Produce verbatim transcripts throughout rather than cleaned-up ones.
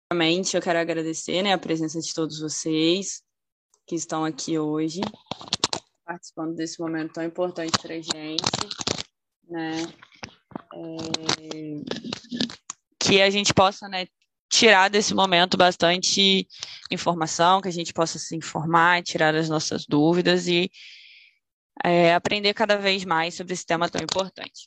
Primeiramente, eu quero agradecer, né, a presença de todos vocês que estão aqui hoje, participando desse momento tão importante para a gente, né? É... Que a gente possa, né, tirar desse momento bastante informação, que a gente possa se informar, tirar as nossas dúvidas e é, aprender cada vez mais sobre esse tema tão importante.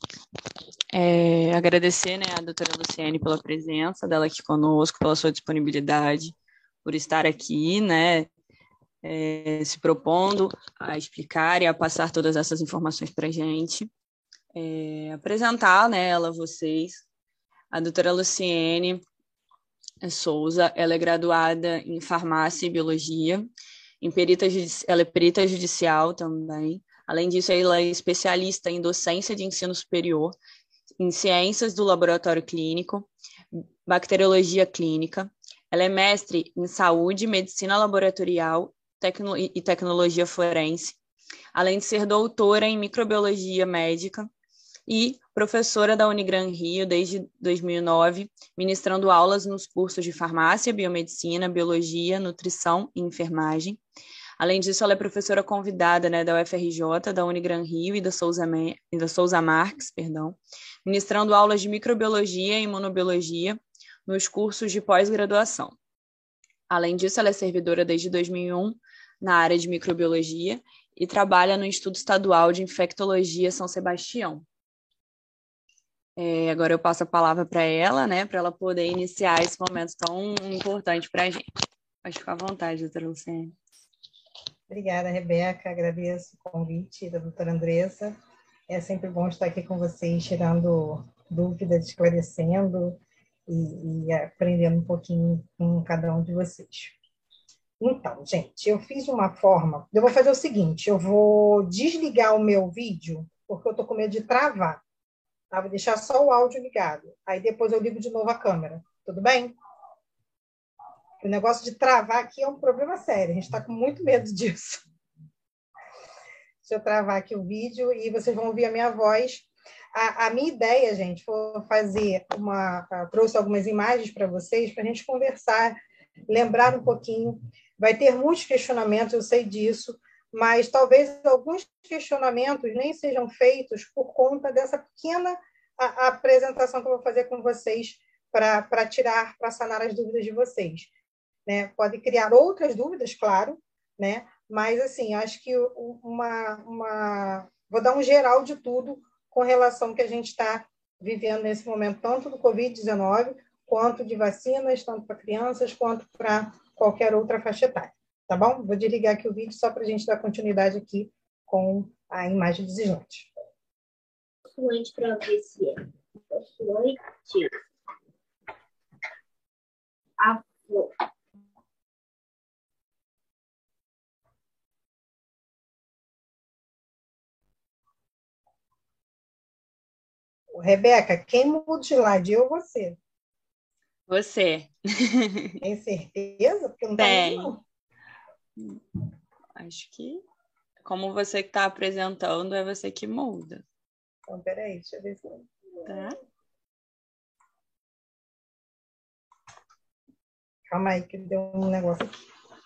É, agradecer, né, a doutora Luciene pela presença dela aqui conosco, pela sua disponibilidade, por estar aqui, né, é, se propondo a explicar e a passar todas essas informações para a gente. É, apresentar, né, ela a vocês. A doutora Luciene Souza, ela é graduada em farmácia e biologia, em perita, ela é perita judicial também. Além disso, ela é especialista em docência de ensino superior, em ciências do laboratório clínico, bacteriologia clínica. Ela é mestre em saúde, medicina laboratorial tecno e tecnologia forense, além de ser doutora em microbiologia médica e professora da Unigran Rio desde dois mil e nove, ministrando aulas nos cursos de farmácia, biomedicina, biologia, nutrição e enfermagem. Além disso, ela é professora convidada, né, da U F R J, da Unigran Rio e da Souza, e da Souza Marques, perdão, ministrando aulas de microbiologia e imunobiologia nos cursos de pós-graduação. Além disso, ela é servidora desde dois mil e um na área de microbiologia e trabalha no Instituto Estadual de Infectologia São Sebastião. É, agora eu passo a palavra para ela, né, para ela poder iniciar esse momento tão importante para a gente. Pode ficar à vontade, doutora Luciene. Obrigada, Rebeca. Agradeço o convite da doutora Andressa. É sempre bom estar aqui com vocês, tirando dúvidas, esclarecendo e, e aprendendo um pouquinho com cada um de vocês. Então, gente, eu fiz uma forma... Eu vou fazer o seguinte, eu vou desligar o meu vídeo, porque eu estou com medo de travar. Tá? Vou deixar só o áudio ligado. Aí depois eu ligo de novo a câmera. Tudo bem? O negócio de travar aqui é um problema sério. A gente está com muito medo disso. Deixa eu travar aqui o vídeo e vocês vão ouvir a minha voz. A, a minha ideia, gente, foi fazer uma... Trouxe algumas imagens para vocês, para a gente conversar, lembrar um pouquinho. Vai ter muitos questionamentos, eu sei disso, mas talvez alguns questionamentos nem sejam feitos por conta dessa pequena a, a apresentação que eu vou fazer com vocês para tirar, para sanar as dúvidas de vocês. Né? Pode criar outras dúvidas, claro, né? Mas, assim, acho que uma, uma... Vou dar um geral de tudo com relação ao que a gente está vivendo nesse momento, tanto do covid dezenove, quanto de vacinas, tanto para crianças, quanto para qualquer outra faixa etária. Tá bom? Vou desligar aqui o vídeo só para a gente dar continuidade aqui com a imagem dos slides. Fluente para ver se é. Fluente. A flor. Rebeca, quem muda o slide, eu ou você? Você. Tem certeza? Porque não Tem. Tá não. Acho que, como você que está apresentando, é você que muda. Então, peraí, deixa eu ver se... Tá? Calma aí, que deu um negócio aqui.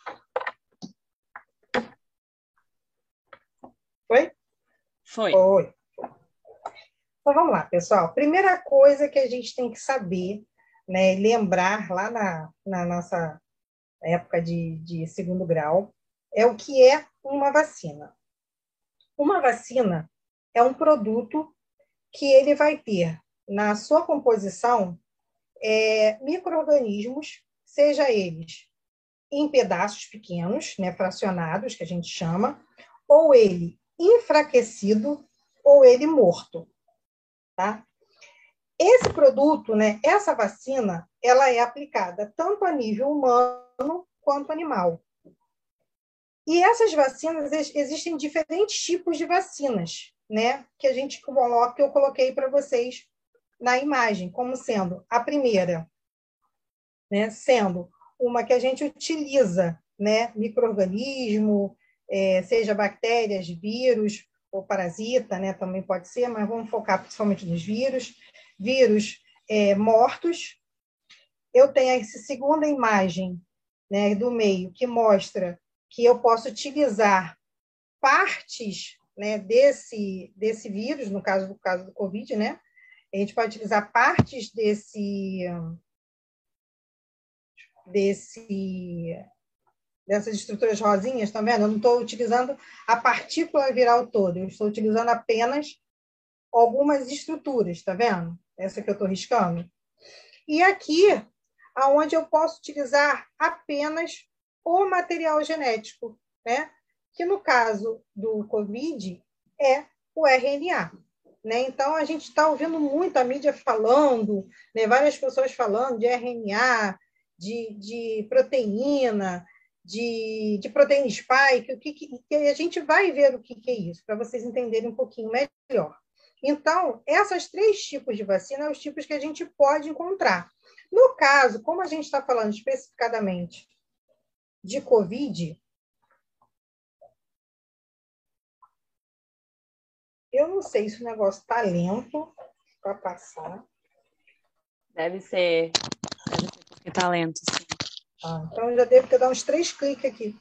Foi? Foi. Foi. Então, vamos lá, pessoal. Primeira coisa que a gente tem que saber, né, lembrar lá na, na nossa época de, de segundo grau, é o que é uma vacina. Uma vacina é um produto que ele vai ter na sua composição é, micro-organismos, seja eles em pedaços pequenos, né, fracionados, que a gente chama, ou ele enfraquecido, ou ele morto. Tá? Esse produto, né, essa vacina, ela é aplicada tanto a nível humano quanto animal. E essas vacinas, existem diferentes tipos de vacinas, né, que a gente coloca, que eu coloquei para vocês na imagem, como sendo a primeira, né, sendo uma que a gente utiliza, né, micro-organismo, é, seja bactérias, vírus, ou parasita, né, também pode ser, mas vamos focar principalmente nos vírus, vírus é, mortos, eu tenho essa segunda imagem, né, do meio, que mostra que eu posso utilizar partes, né, desse, desse vírus, no caso do caso do Covid, né? A gente pode utilizar partes desse, desse, dessas estruturas rosinhas, tá vendo? Eu não estou utilizando a partícula viral toda, eu estou utilizando apenas algumas estruturas, tá vendo? Essa que eu estou riscando. E aqui, aonde eu posso utilizar apenas o material genético, né? Que no caso do Covid é o R N A. Né? Então, a gente está ouvindo muito a mídia falando, né? Várias pessoas falando de R N A, de, de proteína, de, de proteína spike, o que, que a gente vai ver o que, que é isso, para vocês entenderem um pouquinho melhor. Então, esses três tipos de vacina são os tipos que a gente pode encontrar. No caso, como a gente está falando especificadamente de Covid, eu não sei se o negócio está lento para passar. Deve ser, deve ser porque tá lento, sim. Ah, então, eu já devo ter dado uns três cliques aqui.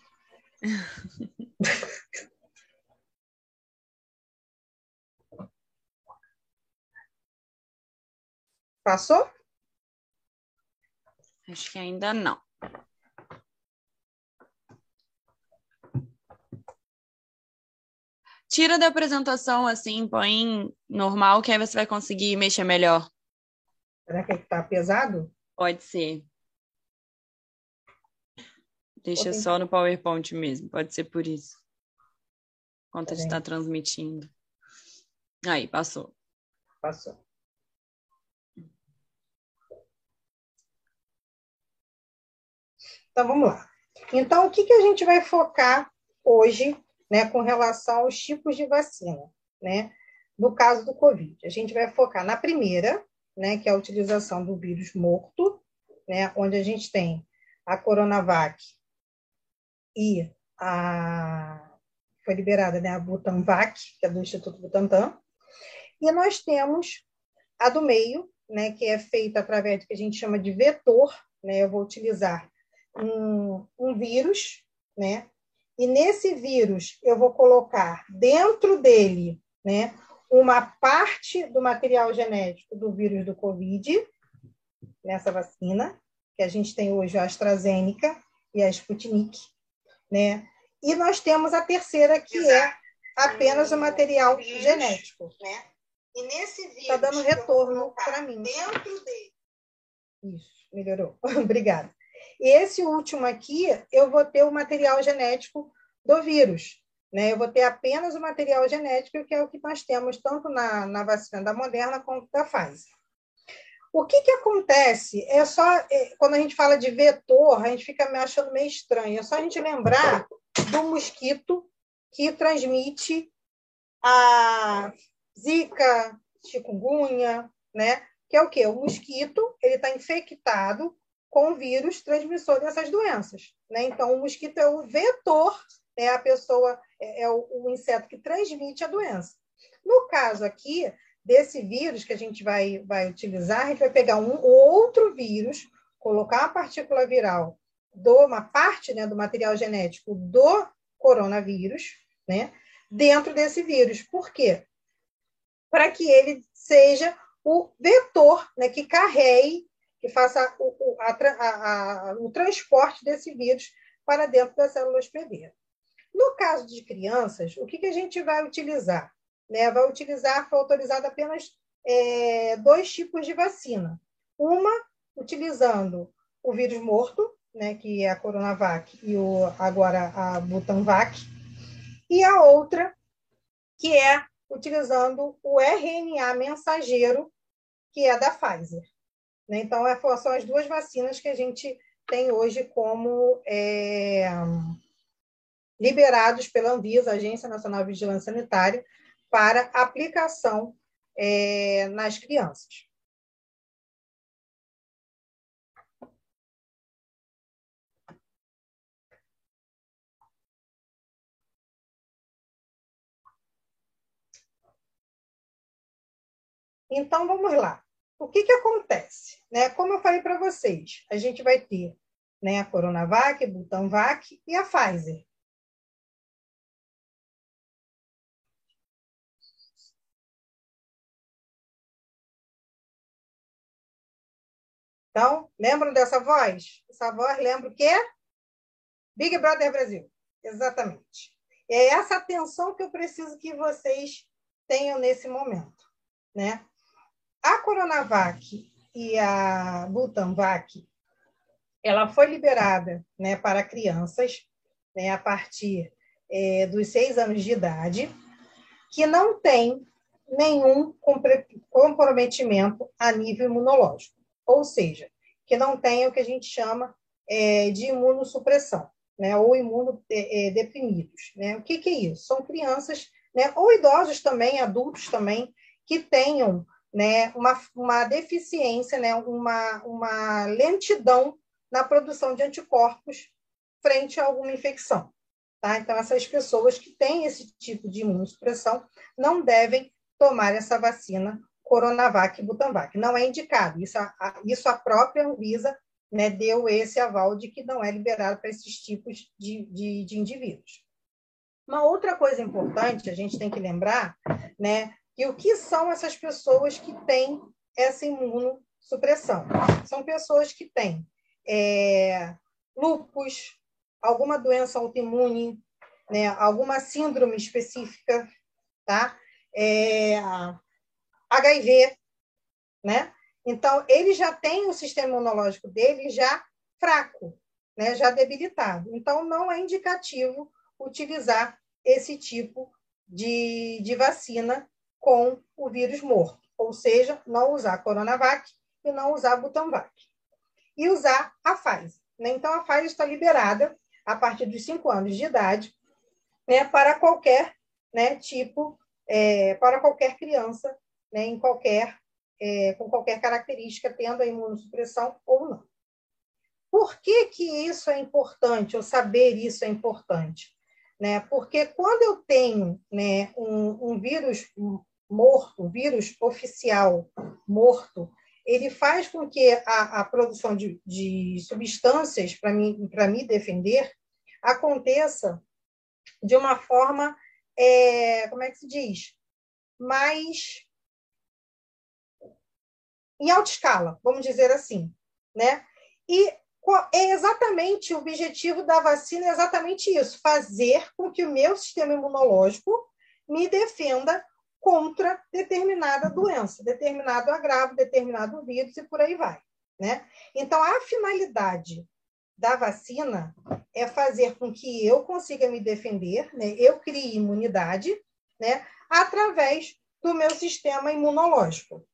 Passou? Acho que ainda não. Tira da apresentação, assim, põe normal, que aí você vai conseguir mexer melhor. Será que está pesado? Pode ser. Deixa só no PowerPoint mesmo, pode ser por isso. Enquanto a gente está transmitindo. Aí, passou. Passou. Então, vamos lá. Então, o que, que a gente vai focar hoje, né, com relação aos tipos de vacina, né? No caso do Covid, a gente vai focar na primeira, né, que é a utilização do vírus morto, né, onde a gente tem a Coronavac e a foi liberada, né, a Butanvac, que é do Instituto Butantan, e nós temos a do meio, né, que é feita através do que a gente chama de vetor, né? Eu vou utilizar um, um vírus, né? E nesse vírus eu vou colocar dentro dele, né, uma parte do material genético do vírus do Covid, nessa vacina, que a gente tem hoje a AstraZeneca e a Sputnik, né? E nós temos a terceira, que Exato. é apenas o material vírus, genético. Né? E nesse vírus... Está dando retorno para mim. Dentro dele. Isso, melhorou. Obrigada. E esse último aqui, eu vou ter o material genético do vírus. Né? Eu vou ter apenas o material genético, que é o que nós temos tanto na, na vacina da Moderna quanto da Pfizer. O que, que acontece? É só, é, quando a gente fala de vetor, a gente fica me achando meio estranho. É só a gente lembrar do mosquito que transmite a zika, chikungunya, né? Que é o quê? O mosquito, ele está infectado com o vírus transmissor dessas doenças, né? Então, o mosquito é o vetor, né? A pessoa é, é o, o inseto que transmite a doença. No caso aqui, desse vírus que a gente vai, vai utilizar, a gente vai pegar um outro vírus, colocar a partícula viral, de uma parte, né, do material genético do coronavírus, né, dentro desse vírus. Por quê? Para que ele seja o vetor, né, que carregue, que faça o, o, a, a, a, o transporte desse vírus para dentro da célula hospedeira. No caso de crianças, o que, que a gente vai utilizar? Né? Vai utilizar, foi autorizado apenas é, dois tipos de vacina. Uma, utilizando o vírus morto, né, que é a Coronavac, e o, agora a Butanvac, e a outra, que é utilizando o R N A mensageiro, que é da Pfizer. Né? Então, são as duas vacinas que a gente tem hoje como é, liberados pela Anvisa, Agência Nacional de Vigilância Sanitária, para aplicação é, nas crianças. Então, vamos lá. o que, que acontece? Né? Como eu falei para vocês, a gente vai ter, né, a Coronavac, a Butanvac e a Pfizer. Então, lembram dessa voz? Essa voz lembra o quê? Big Brother Brasil. Exatamente. É essa atenção que eu preciso que vocês tenham nesse momento, né? A Coronavac e a Butanvac, ela foi liberada, né, para crianças, né, a partir é, dos seis anos de idade, que não tem nenhum comprometimento a nível imunológico, ou seja, que não tem o que a gente chama é, de imunossupressão, né, ou imunodeprimidos. Né? O que, que é isso? São crianças, né, ou idosos também, adultos também, que tenham, né, uma, uma deficiência, né, uma, uma lentidão na produção de anticorpos frente a alguma infecção. Tá? Então, essas pessoas que têm esse tipo de imunossupressão não devem tomar essa vacina Coronavac e Butanvac. Não é indicado. Isso a, isso a própria Anvisa, né, deu esse aval de que não é liberado para esses tipos de, de, de indivíduos. Uma outra coisa importante, a gente tem que lembrar, né, que o que são essas pessoas que têm essa imunossupressão? São pessoas que têm é, lúpus, alguma doença autoimune, né, alguma síndrome específica, tá? É, H I V, né? Então, ele já tem o sistema imunológico dele já fraco, né, já debilitado. Então, não é indicativo utilizar esse tipo de, de vacina com o vírus morto, ou seja, não usar a Coronavac e não usar a Butanvac. E usar a Pfizer. Né? Então, a Pfizer está liberada a partir dos cinco anos de idade, né, para qualquer, né, tipo, é, para qualquer criança, né, em qualquer, é, com qualquer característica, tendo a imunossupressão ou não. Por que que isso é importante, ou saber isso é importante? Né? Porque quando eu tenho, né, um, um vírus morto, um vírus oficial morto, ele faz com que a, a produção de, de substâncias para mim, para me defender aconteça de uma forma, é, como é que se diz? Mais em alta escala, vamos dizer assim, né? E é exatamente o objetivo da vacina, é exatamente isso, fazer com que o meu sistema imunológico me defenda contra determinada doença, determinado agravo, determinado vírus e por aí vai, né? Então, a finalidade da vacina é fazer com que eu consiga me defender, né? Eu crie imunidade, né? Através do meu sistema imunológico.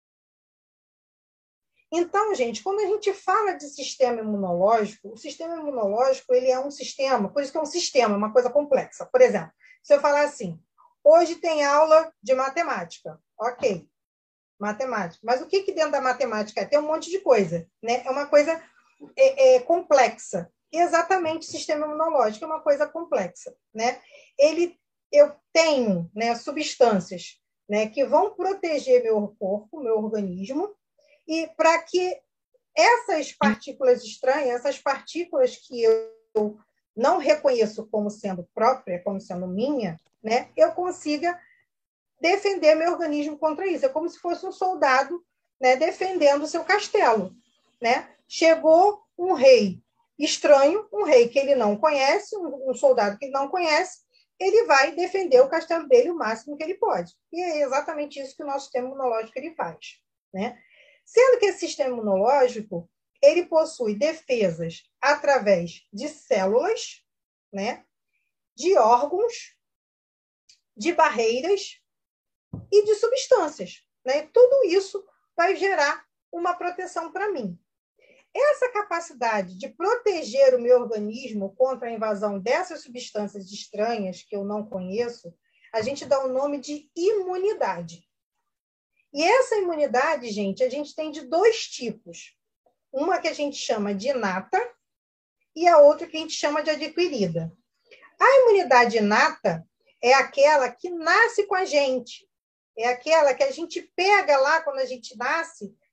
Então, gente, quando a gente fala de sistema imunológico, o sistema imunológico ele é um sistema, por isso que é um sistema, uma coisa complexa. Por exemplo, se eu falar assim, hoje tem aula de matemática, ok, matemática. Mas o que, que dentro da matemática é? Tem um monte de coisa, né? É uma coisa é, é, complexa. Exatamente, o sistema imunológico é uma coisa complexa, né? Ele, eu tenho, né, substâncias, né, que vão proteger meu corpo, meu organismo, e para que essas partículas estranhas, essas partículas que eu não reconheço como sendo própria, como sendo minha, né, eu consiga defender meu organismo contra isso. É como se fosse um soldado, né, defendendo o seu castelo. Né? Chegou um rei estranho, um rei que ele não conhece, um soldado que ele não conhece, ele vai defender o castelo dele o máximo que ele pode. E é exatamente isso que o nosso sistema imunológico ele faz. Né? Sendo que esse sistema imunológico ele possui defesas através de células, né, de órgãos, de barreiras e de substâncias. Né? E tudo isso vai gerar uma proteção para mim. Essa capacidade de proteger o meu organismo contra a invasão dessas substâncias estranhas que eu não conheço, a gente dá o nome de imunidade. E essa imunidade, gente, a gente tem de dois tipos. Uma que a gente chama de inata e a outra que a gente chama de adquirida. A imunidade inata é aquela que nasce com a gente. É aquela que a gente pega lá quando a gente nasce,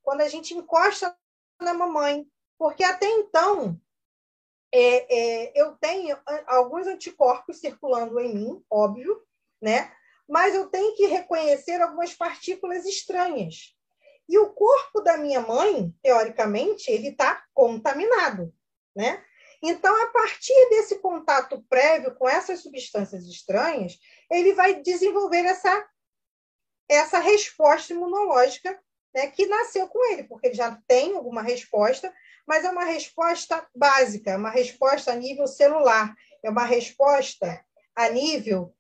quando a gente encosta na mamãe, porque até então é, é, eu tenho alguns anticorpos circulando em mim, óbvio, né? Mas eu tenho que reconhecer algumas partículas estranhas. E o corpo da minha mãe, teoricamente, ele está contaminado, né? Então, a partir desse contato prévio com essas substâncias estranhas, ele vai desenvolver essa, essa resposta imunológica, né, que nasceu com ele, porque ele já tem alguma resposta, mas é uma resposta básica, é uma resposta a nível celular, é uma resposta a nível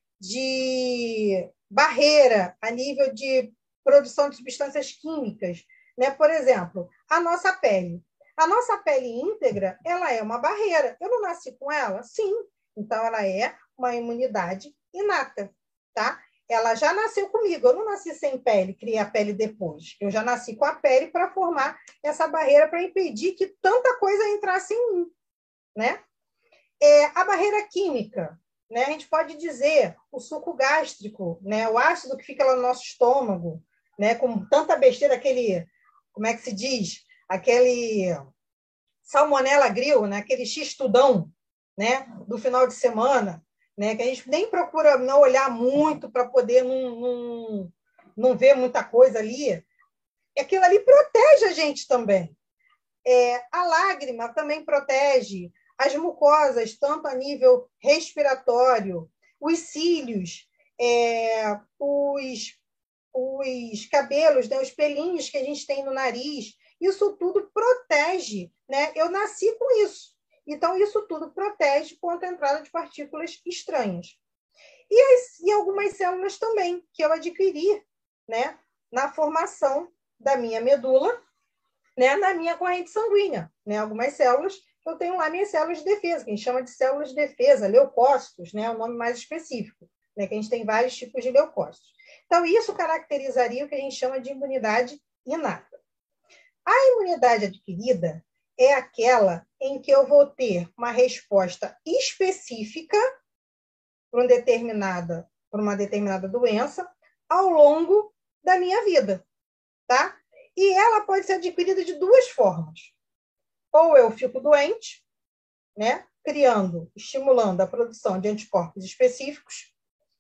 de barreira, a nível de produção de substâncias químicas, né? Por exemplo, a nossa pele. A nossa pele íntegra, ela é uma barreira. Eu não nasci com ela? Sim. Então, ela é uma imunidade inata, tá? Ela já nasceu comigo. Eu não nasci sem pele, criei a pele depois. Eu já nasci com a pele para formar essa barreira para impedir que tanta coisa entrasse em mim, né? É, a barreira química, né? A gente pode dizer o suco gástrico, né? O ácido que fica lá no nosso estômago, né? Com tanta besteira, aquele, como é que se diz? Aquele salmonella grill, né? Aquele x-tudão, né? Do final de semana, né? Que a gente nem procura não olhar muito para poder não, não, não ver muita coisa ali. Aquilo ali protege a gente também. É, a lágrima também protege as mucosas, tanto a nível respiratório, os cílios, é, os, os cabelos, né, os pelinhos que a gente tem no nariz, isso tudo protege, né? Eu nasci com isso. Então, isso tudo protege contra a entrada de partículas estranhas. E, as, e algumas células também, que eu adquiri, né, na formação da minha medula, né, na minha corrente sanguínea. Né? Algumas células, eu tenho lá minhas células de defesa, que a gente chama de células de defesa, leucócitos, né, é o nome mais específico, né, que a gente tem vários tipos de leucócitos. Então, isso caracterizaria o que a gente chama de imunidade inata. A imunidade adquirida é aquela em que eu vou ter uma resposta específica para uma determinada, para uma determinada doença ao longo da minha vida, tá? E ela pode ser adquirida de duas formas. Ou eu fico doente, né, criando, estimulando a produção de anticorpos específicos,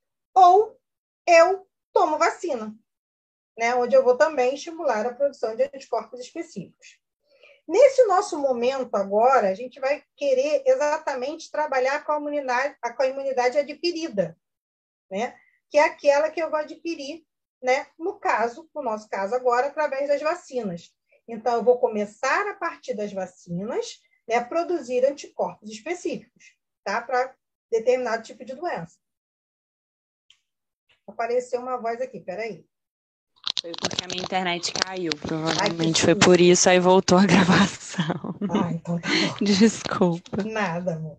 ou eu tomo vacina, né, onde eu vou também estimular a produção de anticorpos específicos. Nesse nosso momento agora, a gente vai querer exatamente trabalhar com a imunidade, com a imunidade adquirida, né, que é aquela que eu vou adquirir, né, no caso, no nosso caso agora, através das vacinas. Então, eu vou começar a partir das vacinas, né, a produzir anticorpos específicos, tá, para determinado tipo de doença. Apareceu uma voz aqui, peraí. Foi porque a minha internet caiu, provavelmente. Ai, foi por isso, aí voltou a gravação. Ah, então tá bom. Desculpa. Nada, amor.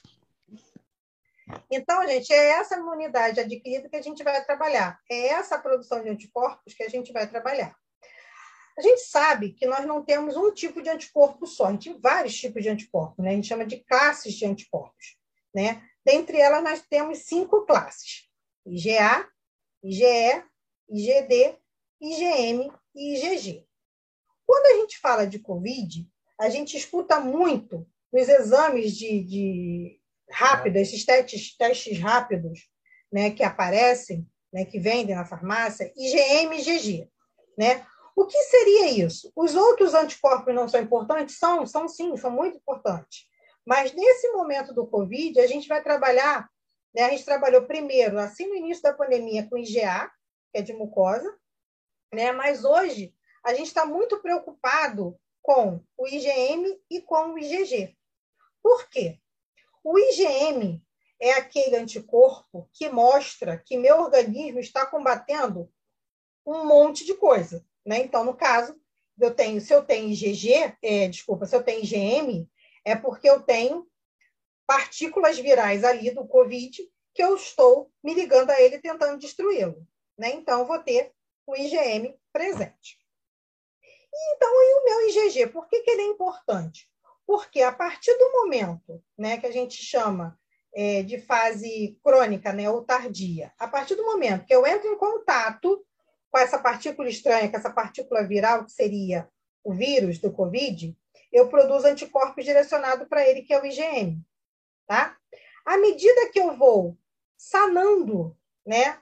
Então, gente, é essa imunidade adquirida que a gente vai trabalhar. É essa produção de anticorpos que a gente vai trabalhar. A gente sabe que nós não temos um tipo de anticorpo só, a gente tem vários tipos de anticorpos, né? A gente chama de classes de anticorpos, né? Dentre elas, nós temos cinco classes: I G A, I G E, I G D, I G M e I G G. Quando a gente fala de Covid, a gente escuta muito nos exames de, de rápido, esses testes, testes rápidos, né, que aparecem, né, que vendem na farmácia, I G M e I G G, né? O que seria isso? Os outros anticorpos não são importantes? São, são sim, são muito importantes. Mas nesse momento do Covid, a gente vai trabalhar, né, a gente trabalhou primeiro, assim no início da pandemia, com I G A, que é de mucosa, né, mas hoje a gente está muito preocupado com o I G M e com o I G G. Por quê? O I G M é aquele anticorpo que mostra que meu organismo está combatendo um monte de coisa, né? Então, no caso, eu tenho, se eu tenho I G G, é, desculpa, se eu tenho I G M, é porque eu tenho partículas virais ali do Covid que eu estou me ligando a ele tentando destruí-lo, né? Então, eu vou ter o I G M presente. E, então, e o meu I G G? Por que, que ele é importante? Porque a partir do momento, né, que a gente chama é, de fase crônica, né, ou tardia, a partir do momento que eu entro em contato com essa partícula estranha, com essa partícula viral, que seria o vírus do Covid, eu produzo anticorpos direcionados para ele, que é o I G M. Tá? À medida que eu vou sanando, né,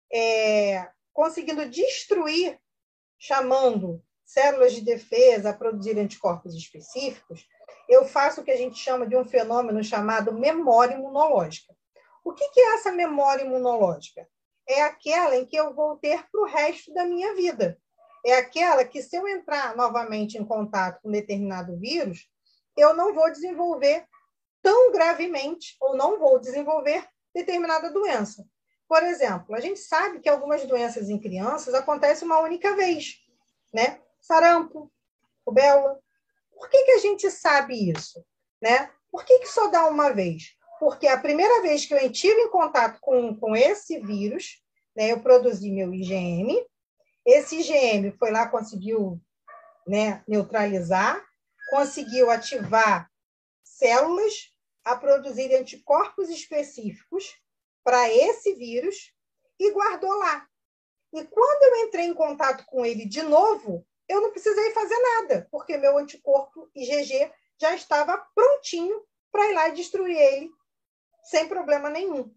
é, conseguindo destruir, chamando células de defesa a produzir anticorpos específicos, eu faço o que a gente chama de um fenômeno chamado memória imunológica. O que é essa memória imunológica? É aquela em que eu vou ter para o resto da minha vida. É aquela que, se eu entrar novamente em contato com determinado vírus, eu não vou desenvolver tão gravemente, ou não vou desenvolver determinada doença. Por exemplo, a gente sabe que algumas doenças em crianças acontecem uma única vez, né? Sarampo, rubéola. Por que que a gente sabe isso? Né? Por que que só dá uma vez? Porque a primeira vez que eu tive em contato com, com esse vírus, né, eu produzi meu I G M, esse I G M foi lá, conseguiu, né, neutralizar, conseguiu ativar células a produzir anticorpos específicos para esse vírus e guardou lá. E quando eu entrei em contato com ele de novo, eu não precisei fazer nada, porque meu anticorpo I G G já estava prontinho para ir lá e destruir ele sem problema nenhum.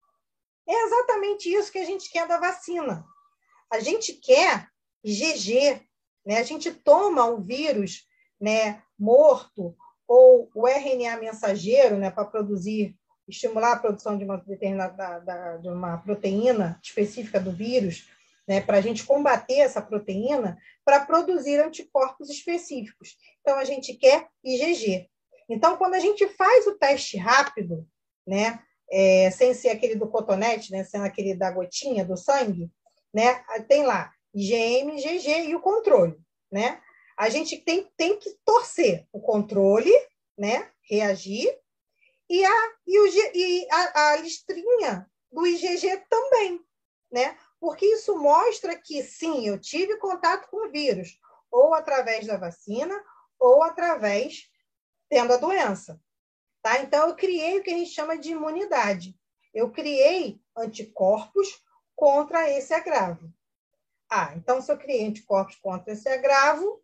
É exatamente isso que a gente quer da vacina. A gente quer I G G, né? A gente toma o vírus, né, morto ou o R N A mensageiro, né, para produzir, estimular a produção de uma determinada da, de uma proteína específica do vírus, né, para a gente combater essa proteína, para produzir anticorpos específicos. Então, a gente quer I G G. Então, quando a gente faz o teste rápido, né, é, sem ser aquele do cotonete, né, sendo aquele da gotinha do sangue, né, tem lá I G M, I G G e o controle, né? A gente tem, tem que torcer o controle, né, reagir, e a, e o, e a, a listrinha do I G G também, né? Porque isso mostra que, sim, eu tive contato com o vírus, ou através da vacina, ou através tendo a doença. Tá? Então, eu criei o que a gente chama de imunidade. Eu criei anticorpos contra esse agravo. Ah, então, se eu criei anticorpos contra esse agravo,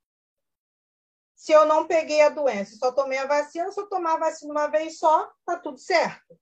se eu não peguei a doença, só tomei a vacina, se eu tomar a vacina uma vez só, tá tudo certo.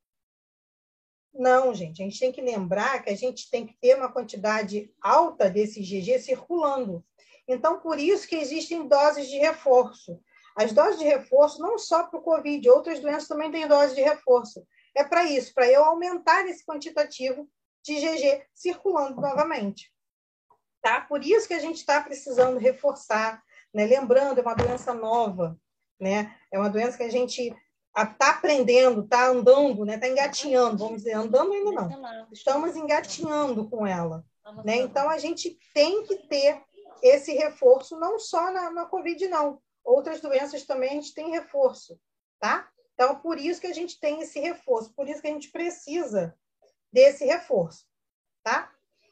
Não, gente, a gente tem que lembrar que a gente tem que ter uma quantidade alta desse I G G circulando. Então, por isso que existem doses de reforço. As doses de reforço, não só para o Covid, outras doenças também têm dose de reforço. É para isso, para eu aumentar esse quantitativo de I G G circulando novamente. Tá? Por isso que a gente está precisando reforçar, né? Lembrando, é uma doença nova, né? É uma doença que a gente está aprendendo, está andando, né? Está engatinhando, vamos dizer, andando ainda não. Estamos engatinhando com ela. Né? Então, a gente tem que ter esse reforço, não só na, na Covid, não. Outras doenças também a gente tem reforço. Tá? Então, por isso que a gente tem esse reforço, por isso que a gente precisa desse reforço. Tá?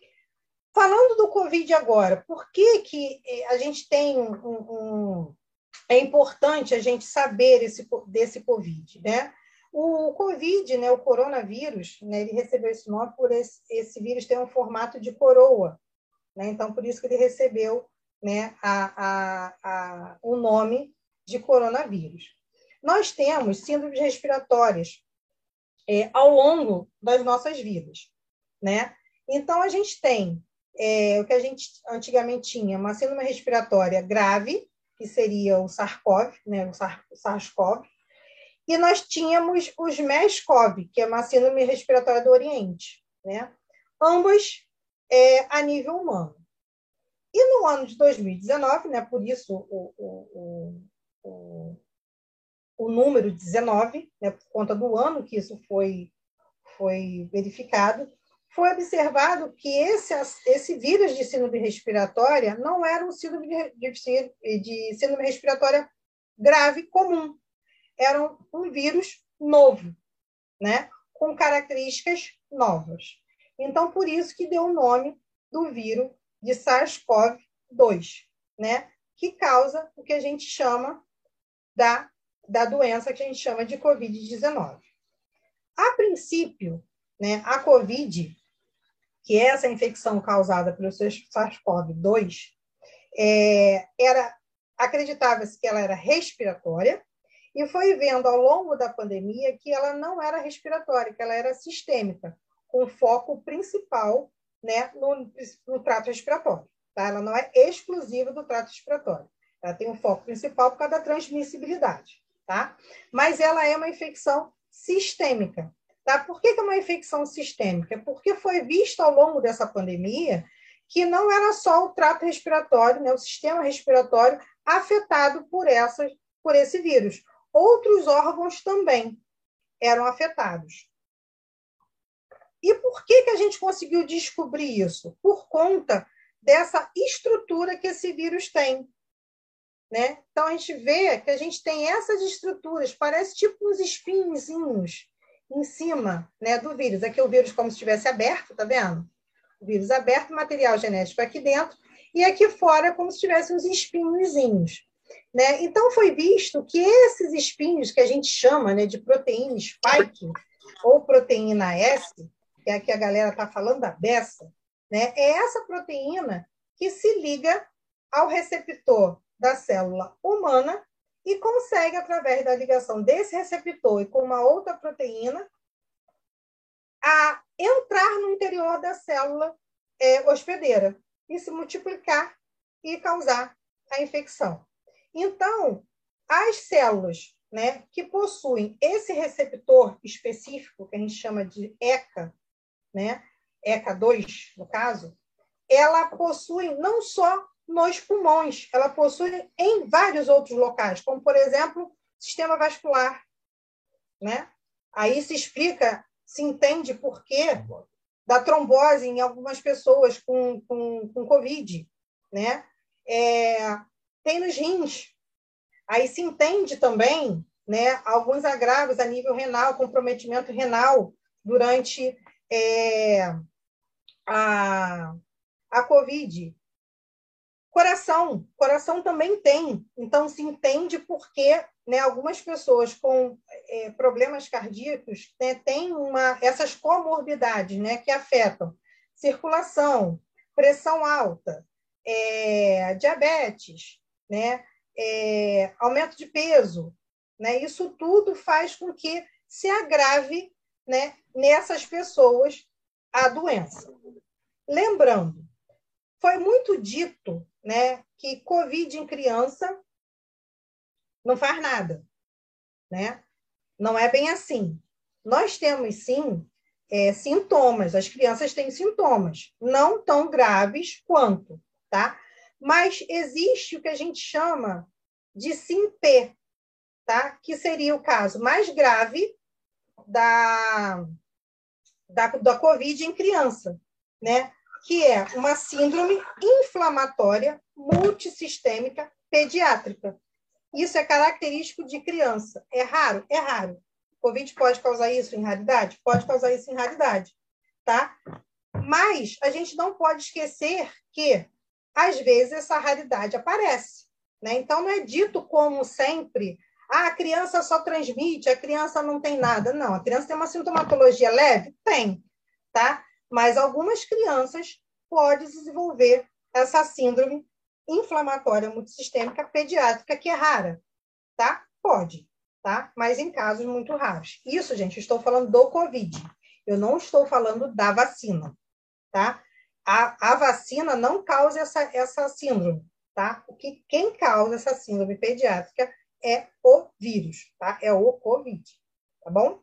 Falando do Covid agora, por que, que a gente tem um, um... É importante a gente saber esse, desse Covid, né? O Covid, né, o coronavírus, né, ele recebeu esse nome por esse, esse vírus ter um formato de coroa, né? Então, por isso que ele recebeu, né, a, a, a, o nome de coronavírus. Nós temos síndromes respiratórias é, ao longo das nossas vidas, né? Então, a gente tem é, o que a gente antigamente tinha, uma síndrome respiratória grave, que seria o SARS-CoV, né, o SARS-CoV, e nós tínhamos os MERS-CoV, que é uma síndrome respiratória do Oriente, né? Ambas é, a nível humano. E no ano de dois mil e dezenove, né, por isso o, o, o, o número dezenove, né, por conta do ano que isso foi, foi verificado, foi observado que esse, esse vírus de síndrome respiratória não era um síndrome de, de, de síndrome respiratória grave comum. Era um, um vírus novo, né? Com características novas. Então, por isso que deu o nome do vírus de SARS-CoV dois, né? Que causa o que a gente chama da, da doença que a gente chama de covid dezenove. A princípio, né, a Covid, que é essa infecção causada pelo SARS-CoV dois, é, era acreditava-se que ela era respiratória, e foi vendo ao longo da pandemia que ela não era respiratória, que ela era sistêmica, com foco principal, né, no, no trato respiratório. Tá? Ela não é exclusiva do trato respiratório. Ela tem um foco principal por causa da transmissibilidade. Tá? Mas ela é uma infecção sistêmica. Tá? Por que, que é uma infecção sistêmica? Porque foi visto ao longo dessa pandemia que não era só o trato respiratório, né, o sistema respiratório afetado por, essas, por esse vírus. Outros órgãos também eram afetados. E por que, que a gente conseguiu descobrir isso? Por conta dessa estrutura que esse vírus tem. Né? Então, a gente vê que a gente tem essas estruturas, parece tipo uns espinhozinhos em cima, né, do vírus. Aqui o vírus como se estivesse aberto, tá vendo? O vírus aberto, material genético aqui dentro, e aqui fora como se tivesse uns espinhozinhos. Né? Então, foi visto que esses espinhos, que a gente chama, né, de proteína spike, ou proteína S, que é a que a galera está falando da beça, né, é essa proteína que se liga ao receptor da célula humana e consegue, através da ligação desse receptor e com uma outra proteína, a entrar no interior da célula é, hospedeira e se multiplicar e causar a infecção. Então, as células, né, que possuem esse receptor específico, que a gente chama de E C A, né, E C A dois, no caso, ela possui não só nos pulmões, ela possui em vários outros locais, como, por exemplo, sistema vascular. Né? Aí se explica, se entende por quê da trombose em algumas pessoas com, com, com Covid. Né? É, tem nos rins. Aí se entende também, né, alguns agravos a nível renal, comprometimento renal durante é, a, a Covid. Coração, coração também tem. Então, se entende por que, né, algumas pessoas com é, problemas cardíacos, né, têm uma, essas comorbidades, né, que afetam circulação, pressão alta, é, diabetes, né, é, aumento de peso. Né, isso tudo faz com que se agrave, né, nessas pessoas a doença. Lembrando, foi muito dito, né, que Covid em criança não faz nada. Né? Não é bem assim. Nós temos, sim, é, sintomas. As crianças têm sintomas, não tão graves quanto. Tá? Mas existe o que a gente chama de SIMP, tá? Que seria o caso mais grave da, da, da Covid em criança, né? Que é uma síndrome inflamatória multissistêmica pediátrica. Isso é característico de criança. É raro? É raro. Covid pode causar isso em raridade? Pode causar isso em raridade. Tá? Mas a gente não pode esquecer que, às vezes, essa raridade aparece. Né? Então, não é dito como sempre, ah, a criança só transmite, a criança não tem nada. Não, a criança tem uma sintomatologia leve? Tem. Tá? Mas algumas crianças podem desenvolver essa síndrome inflamatória multissistêmica pediátrica, que é rara. Tá? Pode. Tá? Mas em casos muito raros. Isso, gente, eu estou falando do Covid. Eu não estou falando da vacina. Tá? A, a vacina não causa essa, essa síndrome. Tá? O que, quem causa essa síndrome pediátrica é o vírus. Tá? É o Covid. Tá bom?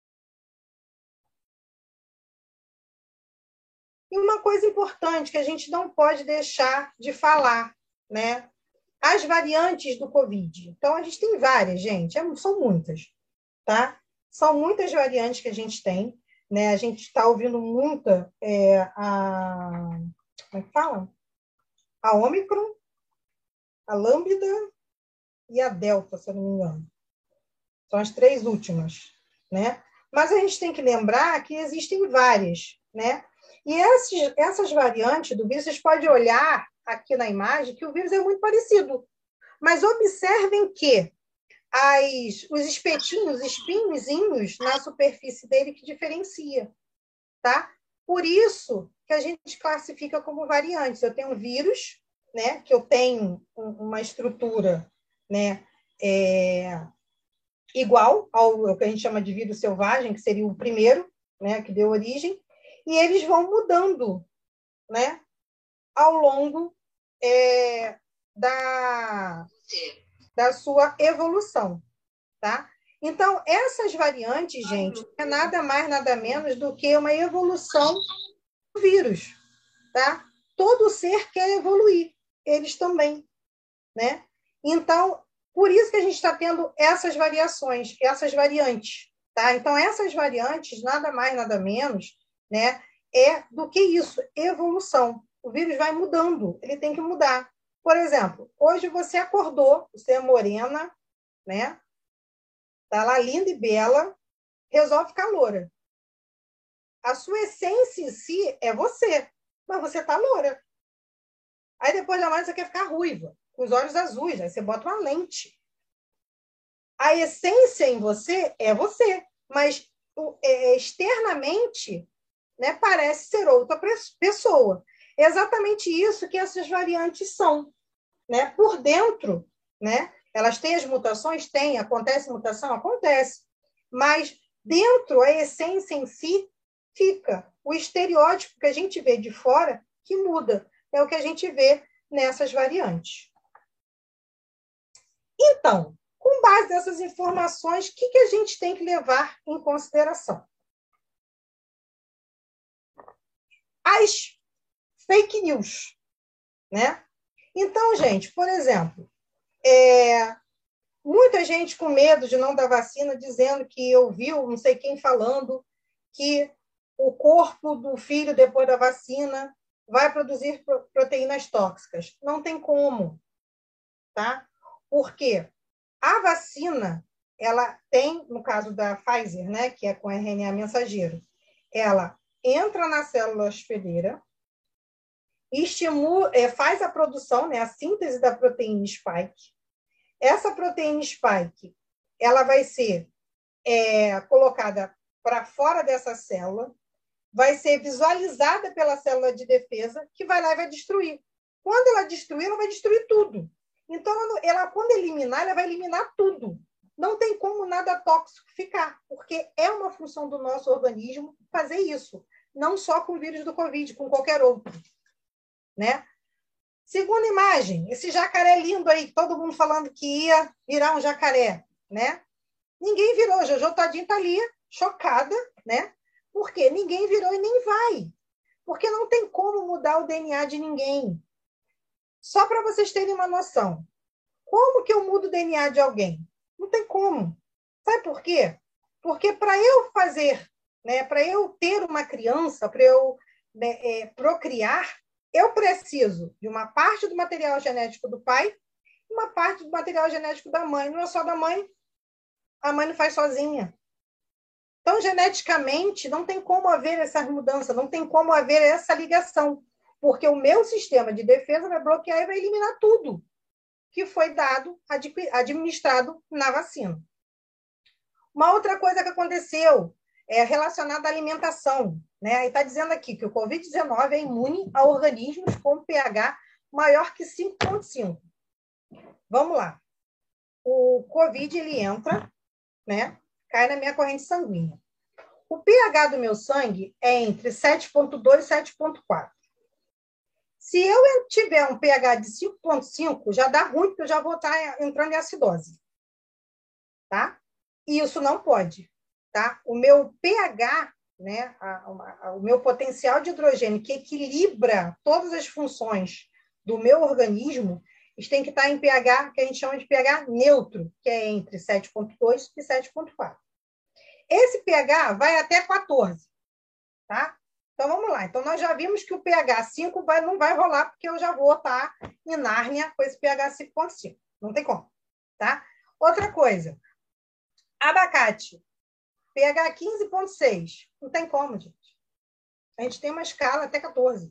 E uma coisa importante que a gente não pode deixar de falar, né? As variantes do Covid. Então, a gente tem várias, gente. São muitas, tá? São muitas variantes que a gente tem, né? A gente está ouvindo muita é, a... Como é que fala? A Ômicron, a Lambda e a Delta, se eu não me engano. São as três últimas, né? Mas a gente tem que lembrar que existem várias, né? E esses, essas variantes do vírus, vocês podem olhar aqui na imagem que o vírus é muito parecido. Mas observem que as, os espetinhos, espinhozinhos na superfície dele que diferencia. Tá? Por isso que a gente classifica como variantes. Eu tenho um vírus né, que eu tenho uma estrutura, né, é, igual ao, ao que a gente chama de vírus selvagem, que seria o primeiro, né, que deu origem, e eles vão mudando, né, ao longo é, da, da sua evolução, tá? Então, essas variantes, gente, não é nada mais, nada menos do que uma evolução do vírus, tá? Todo ser quer evoluir, eles também, né? Então, por isso que a gente está tendo essas variações, essas variantes, tá? Então, essas variantes, nada mais, nada menos, né, é do que isso, evolução. O vírus vai mudando, ele tem que mudar. Por exemplo, hoje você acordou, você é morena, né? Tá lá linda e bela, resolve ficar loura. A sua essência em si é você, mas você tá loura. Aí depois da manhã você quer ficar ruiva, com os olhos azuis, aí você bota uma lente. A essência em você é você, mas é, externamente, né, parece ser outra pessoa. É exatamente isso que essas variantes são, né? Por dentro, né? Elas têm as mutações? Tem. Acontece mutação? Acontece. Mas dentro, a essência em si fica. O estereótipo que a gente vê de fora que muda. É o que a gente vê nessas variantes. Então, com base nessas informações, o que, que a gente tem que levar em consideração? As fake news, né? Então, gente, por exemplo, é, muita gente com medo de não dar vacina, dizendo que ouviu não sei quem falando que o corpo do filho, depois da vacina, vai produzir proteínas tóxicas. Não tem como, tá? Porque a vacina, ela tem, no caso da Pfizer, né, que é com R N A mensageiro, ela entra na célula hospedeira, estimula, é, faz a produção, né, a síntese da proteína spike. Essa proteína spike, ela vai ser é, colocada para fora dessa célula, vai ser visualizada pela célula de defesa, que vai lá e vai destruir. Quando ela destruir, ela vai destruir tudo. Então, ela, quando eliminar, ela vai eliminar tudo. Não tem como nada tóxico ficar, porque é uma função do nosso organismo fazer isso. Não só com o vírus do Covid, com qualquer outro, né? Segunda imagem, esse jacaré lindo aí, todo mundo falando que ia virar um jacaré, né? Ninguém virou, Jojo Todinho está ali, chocada, né? Porque ninguém virou e nem vai. Porque não tem como mudar o D N A de ninguém. Só para vocês terem uma noção. Como que eu mudo o D N A de alguém? Não tem como. Sabe por quê? Porque para eu fazer, né, para eu ter uma criança, para eu né, é, procriar, eu preciso de uma parte do material genético do pai e uma parte do material genético da mãe. Não é só da mãe. A mãe não faz sozinha. Então, geneticamente, não tem como haver essa mudança, não tem como haver essa ligação, porque o meu sistema de defesa vai bloquear e vai eliminar tudo que foi dado, administrado na vacina. Uma outra coisa que aconteceu é relacionada à alimentação, né? E está dizendo aqui que o covid dezenove é imune a organismos com pH maior que cinco vírgula cinco. Vamos lá. O Covid, ele entra, né? Cai na minha corrente sanguínea. O pH do meu sangue é entre sete vírgula dois e sete vírgula quatro. Se eu tiver um pH de cinco vírgula cinco, já dá ruim, porque eu já vou estar entrando em acidose. Tá? E isso não pode. Tá? O meu pH, né, a, a, o meu potencial de hidrogênio, que equilibra todas as funções do meu organismo, isso tem que estar em pH, que a gente chama de pH neutro, que é entre sete vírgula dois e sete vírgula quatro. Esse pH vai até quatorze. Tá? Então, vamos lá. Então, nós já vimos que o pH cinco vai, não vai rolar, porque eu já vou estar em Nárnia com esse pH cinco vírgula cinco. Não tem como. Tá? Outra coisa. Abacate. pH quinze vírgula seis. Não tem como, gente. A gente tem uma escala até quatorze.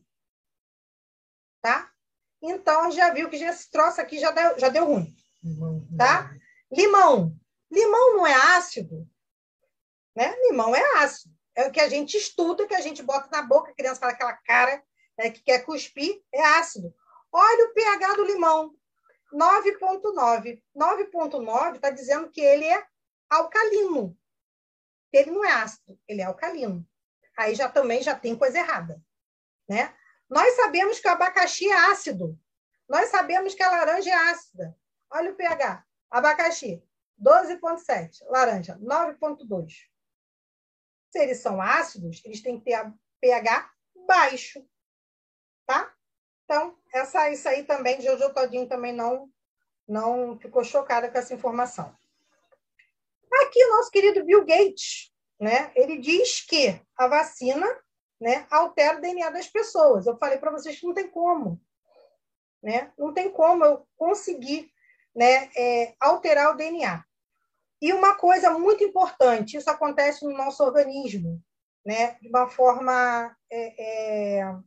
Tá? Então, a gente já viu que já, esse troço aqui já deu, já deu ruim. Tá? Limão. Limão não é ácido? Né? Limão é ácido. É o que a gente estuda, que a gente bota na boca, a criança fala aquela cara, né, que quer cuspir, é ácido. Olha o pH do limão, nove ponto nove. nove ponto nove está dizendo que ele é alcalino. Ele não é ácido, ele é alcalino. Aí já também já tem coisa errada, né? Nós sabemos que o abacaxi é ácido. Nós sabemos que a laranja é ácida. Olha o pH. Abacaxi, doze ponto sete. Laranja, nove ponto dois. Se eles são ácidos, eles têm que ter pH baixo, tá? Então, essa, isso aí também, Jojo Todinho também não, não ficou chocada com essa informação. Aqui o nosso querido Bill Gates, né? Ele diz que a vacina, né, altera o D N A das pessoas. Eu falei para vocês que não tem como, né? Não tem como eu conseguir, né, é, alterar o D N A. E uma coisa muito importante, isso acontece no nosso organismo, né, de uma forma é, é,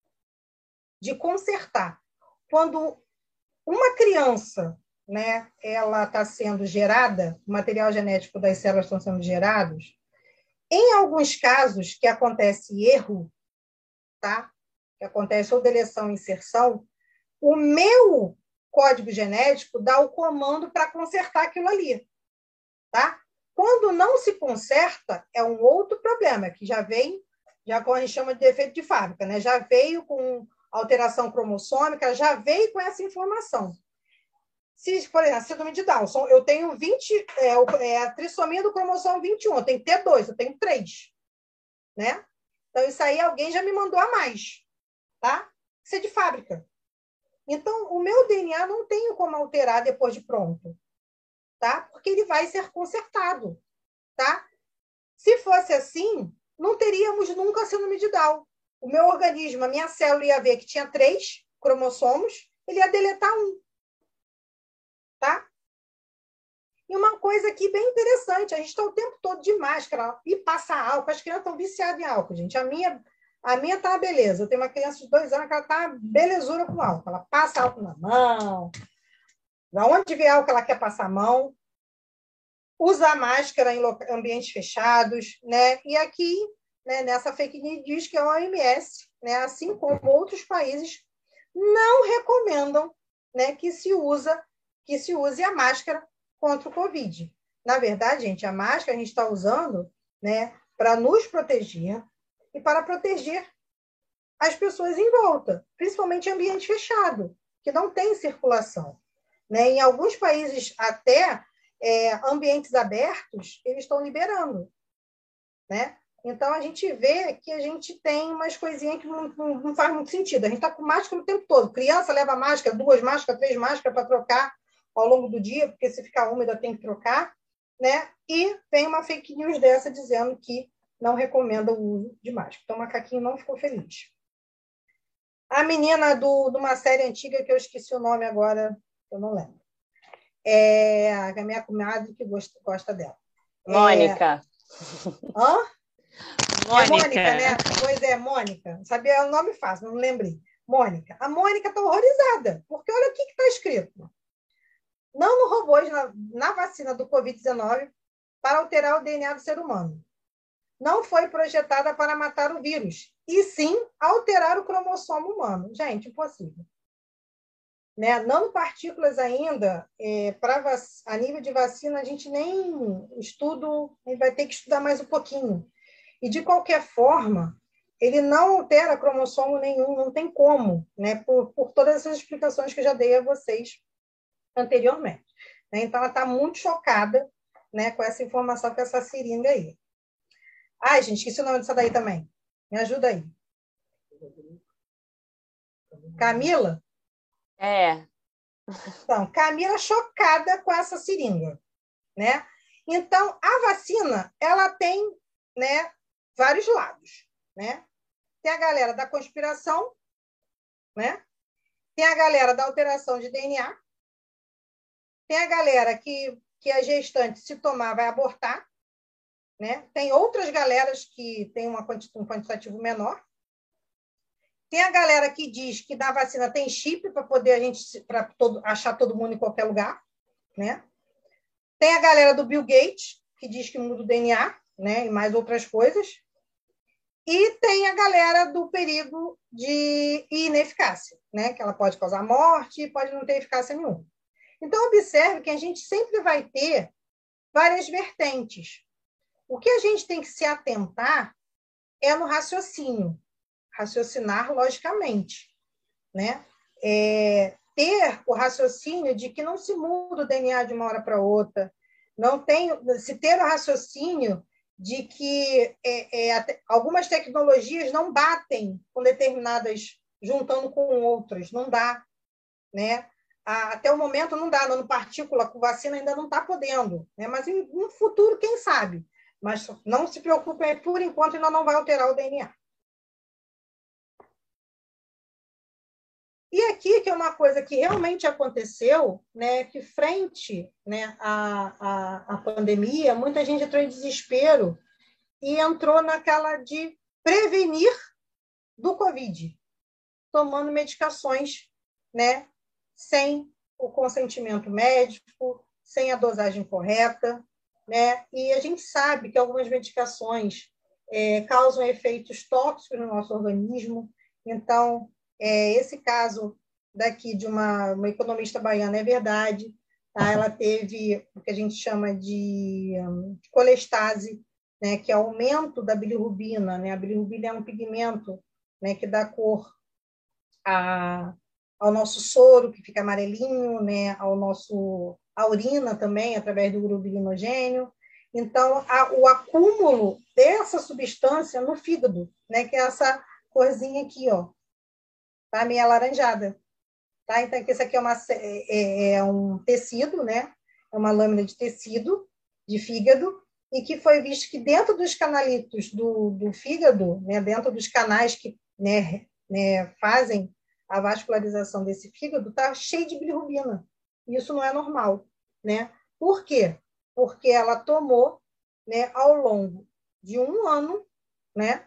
de consertar. Quando uma criança, né, ela está sendo gerada, o material genético das células estão sendo gerados, em alguns casos que acontece erro, tá? Que acontece ou deleção ou inserção, o meu código genético dá o comando para consertar aquilo ali, tá? Quando não se conserta, é um outro problema, que já vem, já como a gente chama de defeito de fábrica, né? Já veio com alteração cromossômica, já veio com essa informação. Se, por exemplo, síndrome de Down, eu tenho vinte, é, é a trissomia do cromossomo vinte e um, eu tenho que ter dois, eu tenho três, né? Então, isso aí alguém já me mandou a mais, tá? Isso é de fábrica. Então, o meu D N A não tenho como alterar depois de pronto, tá? Porque ele vai ser consertado, tá? Se fosse assim, não teríamos nunca síndrome de Down. O meu organismo, a minha célula ia ver que tinha três cromossomos, ele ia deletar um, tá? E uma coisa aqui bem interessante, a gente está o tempo todo de máscara e passa álcool. As crianças estão viciadas em álcool, gente. A minha, a minha tá uma beleza. Eu tenho uma criança de dois anos que ela tá belezura com álcool. Ela passa álcool na mão. Da onde vê álcool, ela quer passar a mão. Usa máscara em ambientes fechados, né? E aqui, né, nessa fake news diz que a O M S, né, assim como outros países, não recomendam, né, que se usa, que se use a máscara contra o Covid. Na verdade, gente, a máscara a gente está usando, né, para nos proteger e para proteger as pessoas em volta, principalmente em ambiente fechado, que não tem circulação, né? Em alguns países, até é, ambientes abertos, eles estão liberando, né? Então, a gente vê que a gente tem umas coisinhas que não, não, não faz muito sentido. A gente está com máscara o tempo todo. Criança leva máscara, duas máscaras, três máscaras para trocar ao longo do dia, porque se ficar úmida tem que trocar, né? E vem uma fake news dessa dizendo que não recomenda o uso de máscara. Então, o macaquinho não ficou feliz. A menina do, de uma série antiga, que eu esqueci o nome agora, eu não lembro. É a minha comadre que gosta, gosta dela. Mônica. É... Hã? Mônica. É Mônica, né? Pois é, Mônica. Sabia o nome fácil, não lembrei. Mônica. A Mônica está horrorizada, porque olha o que está escrito. Nanorobôs na, na vacina do covid dezenove para alterar o D N A do ser humano. Não foi projetada para matar o vírus, e sim alterar o cromossomo humano. Gente, impossível. Né? Nanopartículas ainda, é, pra, a nível de vacina, a gente nem estudo, a gente vai ter que estudar mais um pouquinho. E, de qualquer forma, ele não altera cromossomo nenhum, não tem como, né? por, por todas essas explicações que eu já dei a vocês anteriormente. Né? Então, ela está muito chocada, né, com essa informação, com essa seringa aí. Ai, gente, esqueci o nome dessa daí também. Me ajuda aí. Camila? É. Então, Camila chocada com essa seringa, né? Então, a vacina, ela tem, né, vários lados, né? Tem a galera da conspiração, né? Tem a galera da alteração de D N A. Tem a galera que, que a gestante, se tomar, vai abortar, né? Tem outras galeras que têm uma, um quantitativo menor. Tem a galera que diz que na vacina tem chip para poder a gente para todo, achar todo mundo em qualquer lugar, né? Tem a galera do Bill Gates, que diz que muda o D N A, né? E mais outras coisas. E tem a galera do perigo de ineficácia, né? Que ela pode causar morte e pode não ter eficácia nenhuma. Então, observe que a gente sempre vai ter várias vertentes. O que a gente tem que se atentar é no raciocínio, raciocinar logicamente, né? É, ter o raciocínio de que não se muda o D N A de uma hora para outra, não tem, se ter o raciocínio de que é, é, algumas tecnologias não batem com determinadas, juntando com outras, não dá, né? Até o momento não dá, nanopartícula com vacina ainda não está podendo, né? Mas em um futuro, quem sabe? Mas não se preocupem, por enquanto ainda não vai alterar o D N A. E aqui, que é uma coisa que realmente aconteceu, né, que frente, né, à, à, à pandemia, muita gente entrou em desespero e entrou naquela de prevenir do Covid, tomando medicações, né, sem o consentimento médico, sem a dosagem correta, né? E a gente sabe que algumas medicações é, causam efeitos tóxicos no nosso organismo. Então, é, esse caso daqui de uma, uma economista baiana é verdade, tá? Ela teve o que a gente chama de um, colestase, né? Que é aumento da bilirrubina, né? A bilirrubina é um pigmento, né? Que dá cor a, ao nosso soro, que fica amarelinho, né? Ao nosso a urina também, através do grupo bilinogênio. Então, a, o acúmulo dessa substância no fígado, né? Que é essa corzinha aqui, ó, tá meio alaranjada. Tá? Então, isso aqui é, uma, é, é um tecido, né? É uma lâmina de tecido de fígado, e que foi visto que dentro dos canalitos do, do fígado, né? Dentro dos canais que, né, né, fazem a vascularização desse fígado, está cheio de bilirrubina. Isso não é normal, né? Por quê? Porque ela tomou, né, ao longo de um ano, né,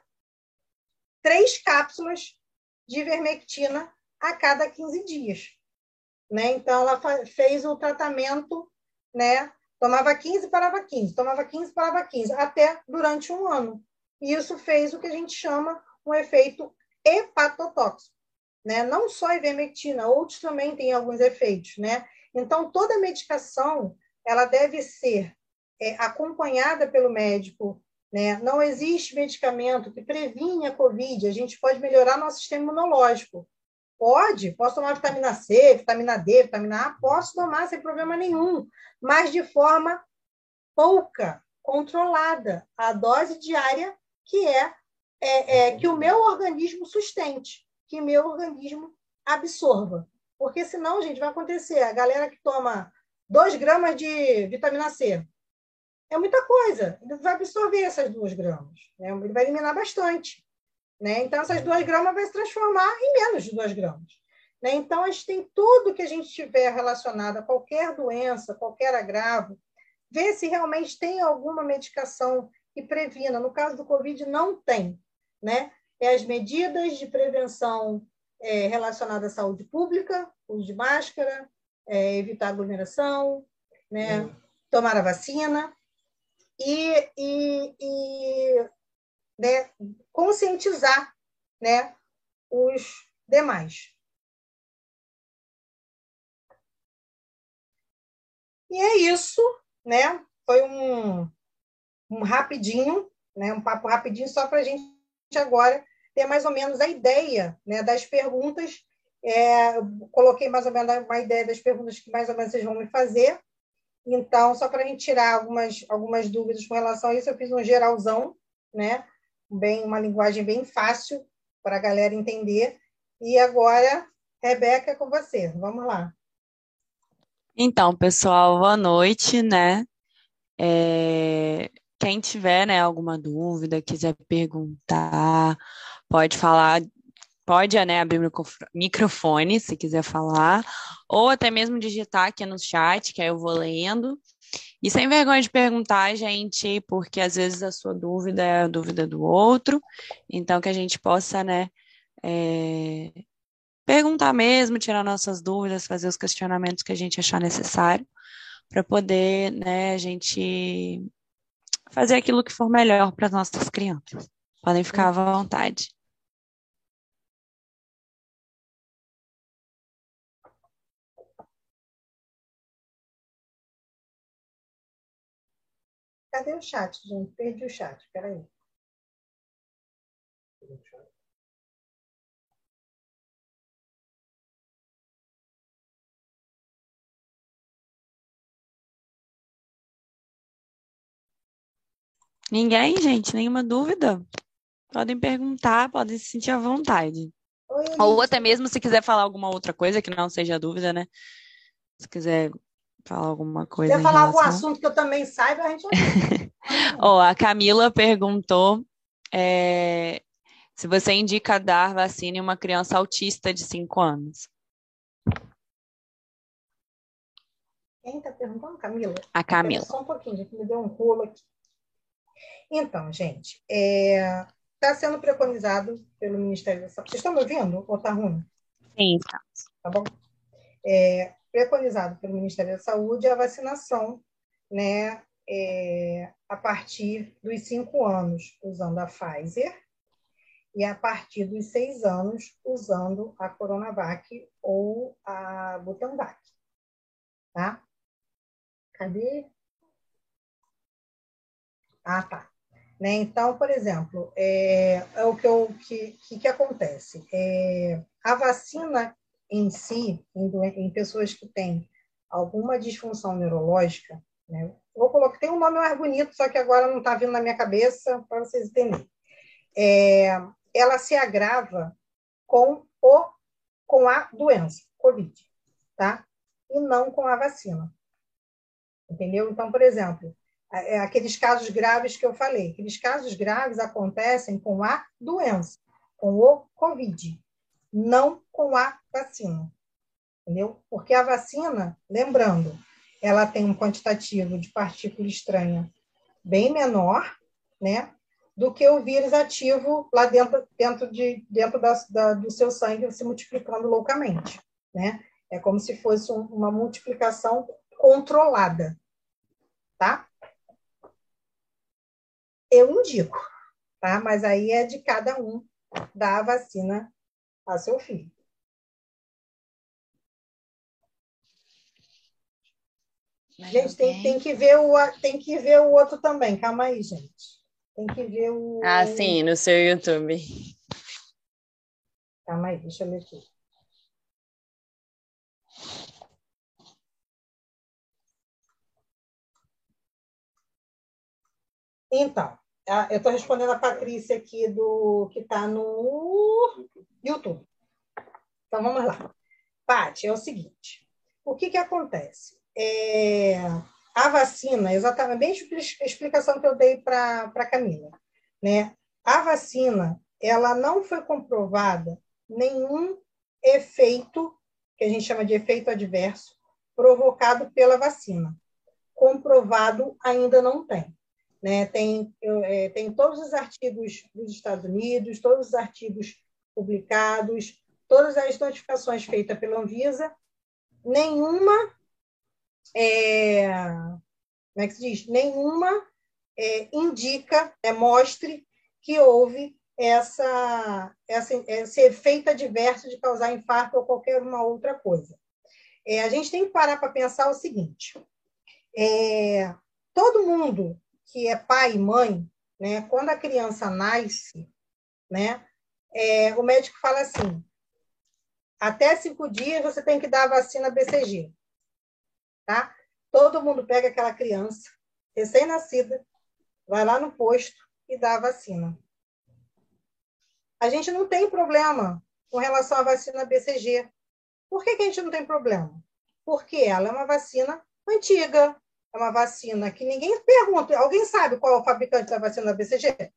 três cápsulas de ivermectina a cada quinze dias. Né? Então, ela fez o tratamento, né? Tomava quinze, parava quinze, tomava quinze, parava quinze, até durante um ano. E isso fez o que a gente chama um efeito hepatotóxico. Né? Não só a ivermectina, outros também têm alguns efeitos. Né? Então, toda medicação ela deve ser é, acompanhada pelo médico. Né? Não existe medicamento que previne a Covid, a gente pode melhorar nosso sistema imunológico. Pode, posso tomar vitamina C, vitamina D, vitamina A, posso tomar sem problema nenhum, mas de forma pouca, controlada, a dose diária que é, é, é que o meu organismo sustente, que o meu organismo absorva. Porque senão, gente, vai acontecer, a galera que toma dois gramas de vitamina C, é muita coisa, ele vai absorver essas duas gramas, né? Ele vai eliminar bastante. Né? Então, essas duas gramas vai se transformar em menos de duas gramas. Né? Então, a gente tem tudo que a gente tiver relacionado a qualquer doença, qualquer agravo, ver se realmente tem alguma medicação que previna. No caso do Covid, não tem. Né? É as medidas de prevenção é, relacionadas à saúde pública, uso de máscara, é, evitar aglomeração, né? Uhum. Tomar a vacina e... e, e né, conscientizar, né, os demais. E é isso, né? Foi um, um rapidinho, né, um papo rapidinho só para a gente agora ter mais ou menos a ideia, né, das perguntas. É, eu coloquei mais ou menos uma ideia das perguntas que mais ou menos vocês vão me fazer. Então, só para a gente tirar algumas, algumas dúvidas com relação a isso, eu fiz um geralzão, né? Bem, uma linguagem bem fácil para a galera entender. E agora, Rebeca, é com você. Vamos lá. Então, pessoal, boa noite, né? É... Quem tiver, né, alguma dúvida, quiser perguntar, pode falar, pode, né, abrir o microfone, se quiser falar, ou até mesmo digitar aqui no chat, que aí eu vou lendo. E sem vergonha de perguntar, gente, porque às vezes a sua dúvida é a dúvida do outro, então que a gente possa, né, é, perguntar mesmo, tirar nossas dúvidas, fazer os questionamentos que a gente achar necessário, para poder, né, a gente fazer aquilo que for melhor para as nossas crianças. Podem ficar à vontade. Cadê o chat, gente? Perdi o chat, peraí. Ninguém, gente? Nenhuma dúvida? Podem perguntar, podem se sentir à vontade. Oi, Ou até Elite. mesmo se quiser falar alguma outra coisa que não seja dúvida, né? Se quiser falar alguma Se coisa quiser em falar algum relação. assunto que eu também saiba, a gente ajuda. Ó, a Camila perguntou é, se você indica dar vacina em uma criança autista de cinco anos. Quem está perguntando, Camila? A Espera Camila. só um pouquinho, gente, me deu um rolo aqui. Então, gente, está sendo preconizado pelo Ministério da Saúde. Vocês estão me ouvindo ou está ruim? Sim, tá. Tá bom? É, preconizado pelo Ministério da Saúde a vacinação, né, é, a partir dos cinco anos, usando a Pfizer, e a partir dos seis anos, usando a Coronavac ou a Butanvac. Tá? Cadê? Ah, tá. Né? Então, por exemplo, é, é o que, eu, que, que, que acontece? É, a vacina em si, em, em pessoas que têm alguma disfunção neurológica, né? Vou colocar, tem um nome mais bonito, só que agora não está vindo na minha cabeça, para vocês entenderem. É, ela se agrava com, o, com a doença, Covid, tá? E não com a vacina. Entendeu? Então, por exemplo, aqueles casos graves que eu falei, aqueles casos graves acontecem com a doença, com o Covid, não com a vacina. Entendeu? Porque a vacina, lembrando, ela tem um quantitativo de partícula estranha bem menor, né, do que o vírus ativo lá dentro, dentro, de, dentro da, da, do seu sangue se multiplicando loucamente. Né? É como se fosse um, uma multiplicação controlada. Tá? Eu indico, tá? Mas aí é de cada um dar a vacina a seu filho. Gente, tem, tem, que ver o, tem que ver o outro também. Calma aí, gente. Tem que ver o... Ah, sim, no seu YouTube. Calma aí, deixa eu ler aqui. Então, eu estou respondendo a Patrícia aqui, do, que está no YouTube. Então, vamos lá. Paty, é o seguinte. O que, que acontece? É, a vacina, exatamente, bem a explicação que eu dei para a Camila. Né? A vacina, ela não foi comprovada nenhum efeito, que a gente chama de efeito adverso, provocado pela vacina. Comprovado ainda não tem. Né? Tem, é, tem todos os artigos dos Estados Unidos, todos os artigos publicados, todas as notificações feitas pela Anvisa, nenhuma, é, como é que se diz? Nenhuma é, indica, é, mostre que houve essa, essa, esse efeito adverso de causar infarto ou qualquer uma outra coisa. É, a gente tem que parar para pensar o seguinte, é, todo mundo que é pai e mãe, né, quando a criança nasce, né, é, o médico fala assim, até cinco dias você tem que dar a vacina B C G. Tá? Todo mundo pega aquela criança recém-nascida, vai lá no posto e dá a vacina. A gente não tem problema com relação à vacina B C G. Por que, que a gente não tem problema? Porque ela é uma vacina antiga, é uma vacina que ninguém pergunta. Alguém sabe qual é o fabricante da vacina da B C G?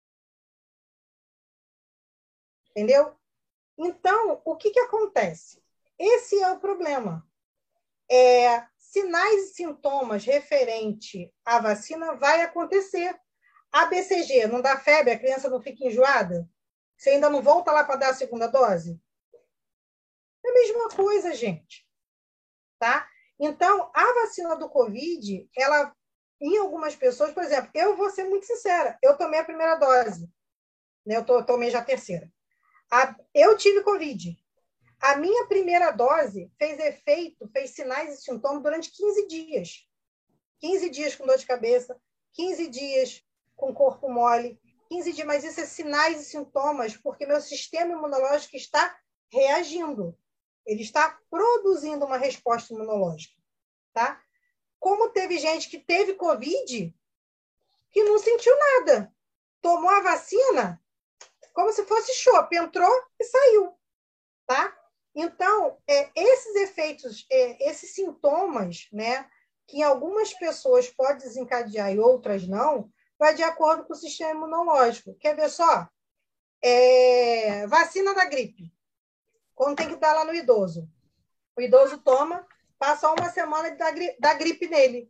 Entendeu? Então, o que, que acontece? Esse é o problema. É, sinais e sintomas referente à vacina vai acontecer. A B C G não dá febre, a criança não fica enjoada? Você ainda não volta lá para dar a segunda dose? É a mesma coisa, gente. Tá? Então, a vacina do Covid, ela, em algumas pessoas, por exemplo, eu vou ser muito sincera, eu tomei a primeira dose. né? Eu tô, tomei já a terceira. A, eu tive Covid. A minha primeira dose fez efeito, fez sinais e sintomas durante quinze dias. quinze dias com dor de cabeça, quinze dias com corpo mole, quinze dias, mas isso é sinais e sintomas, porque meu sistema imunológico está reagindo. Ele está produzindo uma resposta imunológica, tá? Como teve gente que teve Covid que não sentiu nada. Tomou a vacina como se fosse chope, entrou e saiu, tá? Então, é, esses efeitos, é, esses sintomas, né, que em algumas pessoas pode desencadear e outras não, vai de acordo com o sistema imunológico. Quer ver só? É, vacina da gripe, quando tem que dar lá no idoso. O idoso toma, passa uma semana da gripe, da gripe nele.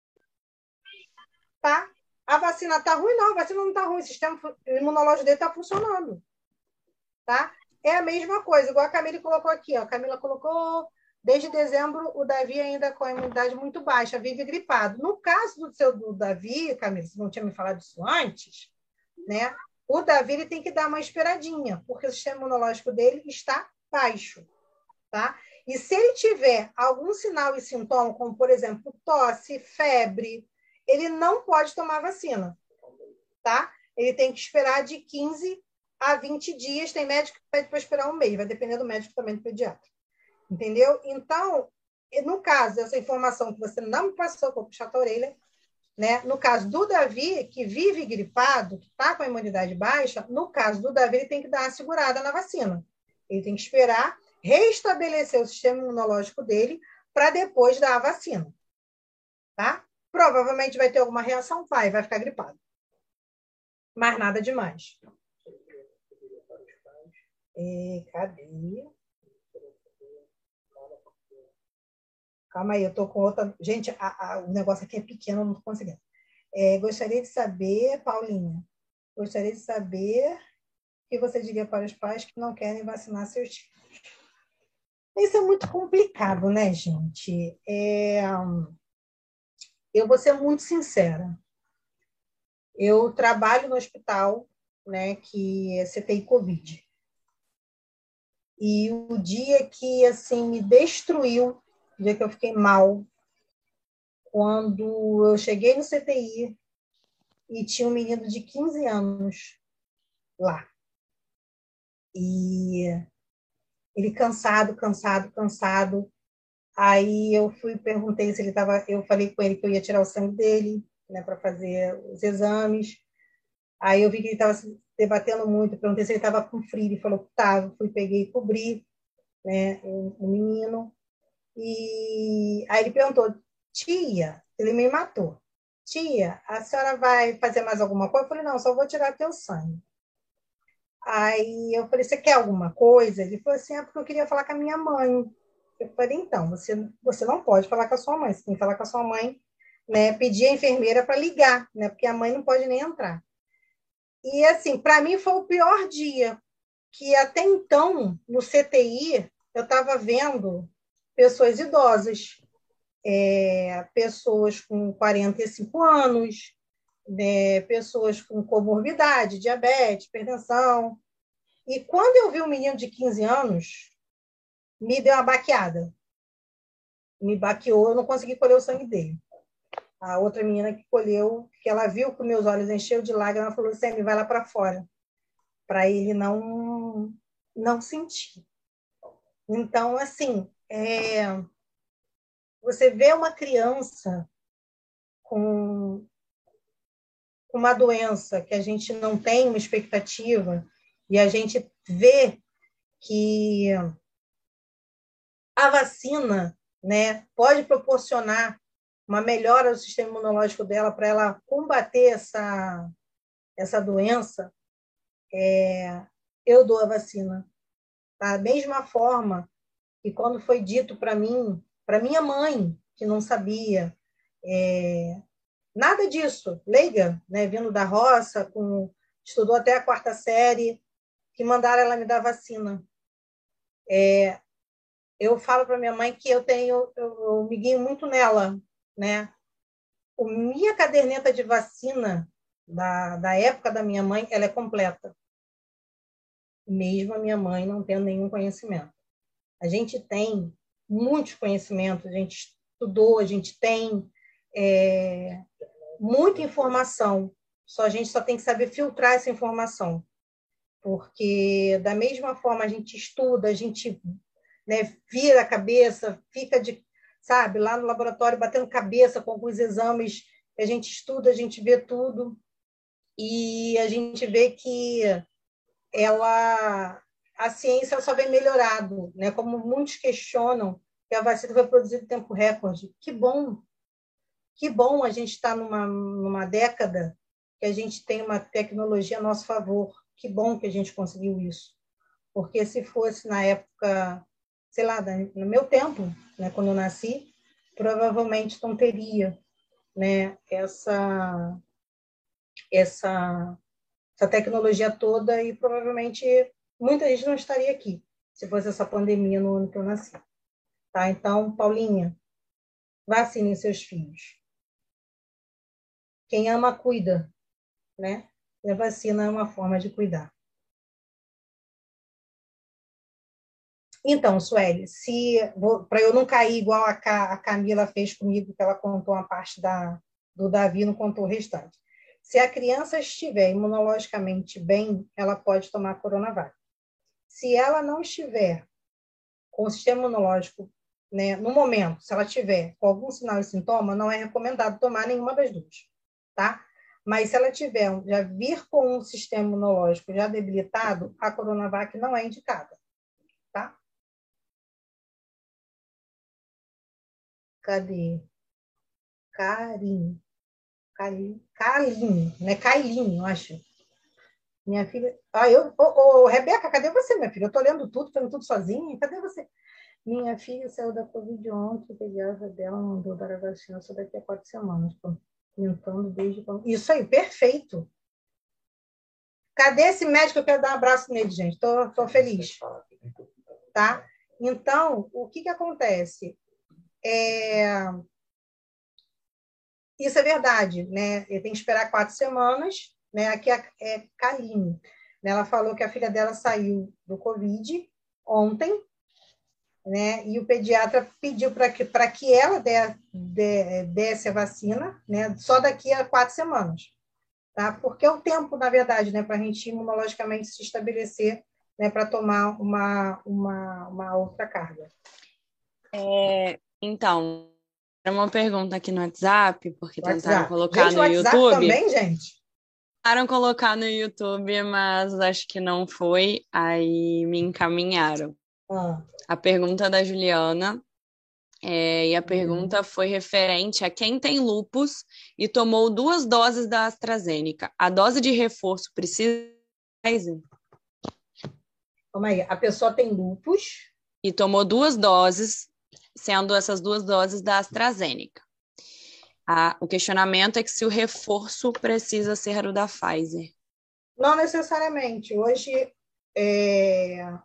Tá? A vacina está ruim? Não, a vacina não está ruim. O sistema imunológico dele está funcionando. Tá? É a mesma coisa, igual a Camila colocou aqui. Ó. A Camila colocou, desde dezembro, o Davi ainda com a imunidade muito baixa, vive gripado. No caso do seu do Davi, Camila, você não tinha me falado isso antes, né? O Davi ele tem que dar uma esperadinha, porque o sistema imunológico dele está baixo. Tá? E se ele tiver algum sinal e sintoma, como, por exemplo, tosse, febre, ele não pode tomar vacina, tá? Ele tem que esperar de quinze a vinte dias. Tem médico que pede para esperar um mês, vai depender do médico também, do pediatra. Entendeu? Então, no caso dessa informação que você não me passou, vou puxar a orelha, né? No caso do Davi, que vive gripado, que está com a imunidade baixa, no caso do Davi, ele tem que dar uma segurada na vacina. Ele tem que esperar restabelecer o sistema imunológico dele para depois dar a vacina. Tá? Provavelmente vai ter alguma reação, vai, vai ficar gripado. Mas nada demais. E, cadê? Calma aí, eu tô com outra... Gente, a, a, o negócio aqui é pequeno, eu não tô conseguindo. É, gostaria de saber, Paulinha, gostaria de saber o que você diria para os pais que não querem vacinar seus filhos. Isso é muito complicado, né, gente? É... Eu vou ser muito sincera. Eu trabalho no hospital, né, que é C T I Covid. E o dia que, assim, me destruiu, o dia que eu fiquei mal, quando eu cheguei no C T I e tinha um menino de quinze anos lá. E ele cansado, cansado, cansado. Aí eu fui perguntei se ele estava... Eu falei com ele que eu ia tirar o sangue dele, né, para fazer os exames. Aí eu vi que ele estava se debatendo muito, perguntei se ele estava com frio, ele falou que estava, fui, peguei e cobri, né, o, o menino. E aí ele perguntou, tia, ele me matou, tia, a senhora vai fazer mais alguma coisa? Eu falei, não, só vou tirar teu sangue. Aí eu falei, você quer alguma coisa? Ele falou assim, é porque eu queria falar com a minha mãe. Eu falei, então, você, você não pode falar com a sua mãe, você tem que falar com a sua mãe, né, pedir a enfermeira para ligar, né, porque a mãe não pode nem entrar. E, assim, para mim foi o pior dia, que até então, no C T I, eu estava vendo pessoas idosas, é, pessoas com quarenta e cinco anos, né, pessoas com comorbidade, diabetes, hipertensão. E quando eu vi um menino de quinze anos, me deu uma baqueada. Me baqueou, eu não consegui colher o sangue dele. A outra menina que colheu, que ela viu que meus olhos encheu de lágrimas, ela falou assim, vai lá para fora, para ele não, não sentir. Então, assim, é, você vê uma criança com uma doença que a gente não tem uma expectativa e a gente vê que a vacina, né, pode proporcionar uma melhora do sistema imunológico dela para ela combater essa, essa doença, é, eu dou a vacina. Da mesma forma que quando foi dito para mim, para minha mãe, que não sabia é, nada disso, leiga, né, vindo da roça, com, estudou até a quarta série, que mandaram ela me dar vacina. É, eu falo para minha mãe que eu tenho, eu, eu me guio muito nela, né? A minha caderneta de vacina da, da época da minha mãe, ela é completa. mesmo a minha mãe não tendo nenhum conhecimento. A gente tem muitos conhecimentos, a gente estudou, a gente tem é, muita informação, só a gente só tem que saber filtrar essa informação, porque da mesma forma a gente estuda, a gente, né, vira a cabeça, fica de, sabe, lá no laboratório batendo cabeça com alguns exames, a gente estuda, a gente vê tudo, e a gente vê que ela, a ciência só vem melhorado, né? Como muitos questionam que a vacina foi produzida em tempo recorde. Que bom, que bom a gente estar numa, numa década que a gente tem uma tecnologia a nosso favor. Que bom que a gente conseguiu isso. Porque se fosse na época, sei lá, no meu tempo, né, quando eu nasci, provavelmente não teria, né, essa, essa essa tecnologia toda e provavelmente muita gente não estaria aqui se fosse essa pandemia no ano que eu nasci. Tá? Então, Paulinha, vacinem seus filhos. Quem ama, cuida, né? E a vacina é uma forma de cuidar. Então, Sueli, se para eu não cair igual a, a Camila fez comigo, que ela contou uma parte da, do Davi, não contou o restante. Se a criança estiver imunologicamente bem, ela pode tomar Coronavac. Se ela não estiver com o sistema imunológico, né, no momento, se ela tiver com algum sinal e sintoma, não é recomendado tomar nenhuma das duas, tá? Mas se ela tiver, já vir com um sistema imunológico já debilitado, a Coronavac não é indicada, tá? Cadê? Carim. Carim. Calim, né? Cailin, eu acho. Minha filha. Ah, eu. Ô, ô, Rebeca, cadê você, minha filha? Eu tô lendo tudo, fazendo tudo sozinha. Cadê você? Minha filha saiu da Covid ontem, o pediatra dela mandou dar a vacina só daqui a quatro semanas. Tentando desde quando. Isso aí, perfeito. Cadê esse médico? Eu quero dar um abraço nele, gente. Tô, tô feliz. Tá? Então, o que que acontece? É... Isso é verdade, né? Ele tem que esperar quatro semanas, né? Aqui é, é Kaline. Ela falou que a filha dela saiu do Covid ontem, né? E o pediatra pediu para que, para que ela dê, dê, desse a vacina, né? Só daqui a quatro semanas, tá? Porque é o tempo, na verdade, né? Para a gente imunologicamente se estabelecer, né? Para tomar uma, uma, uma outra carga. É, então, era uma pergunta aqui no WhatsApp, porque tentaram WhatsApp. colocar Gente, no WhatsApp YouTube. também, gente? Tentaram colocar no YouTube, mas acho que não foi, aí me encaminharam. Ah. A pergunta da Juliana, é, e a pergunta uhum. foi referente a quem tem lupus e tomou duas doses da AstraZeneca. A dose de reforço precisa... Calma aí, a pessoa tem lupus... E tomou duas doses, sendo essas duas doses da AstraZeneca. Ah, o questionamento é que se o reforço precisa ser o da Pfizer. Não necessariamente. Hoje, é...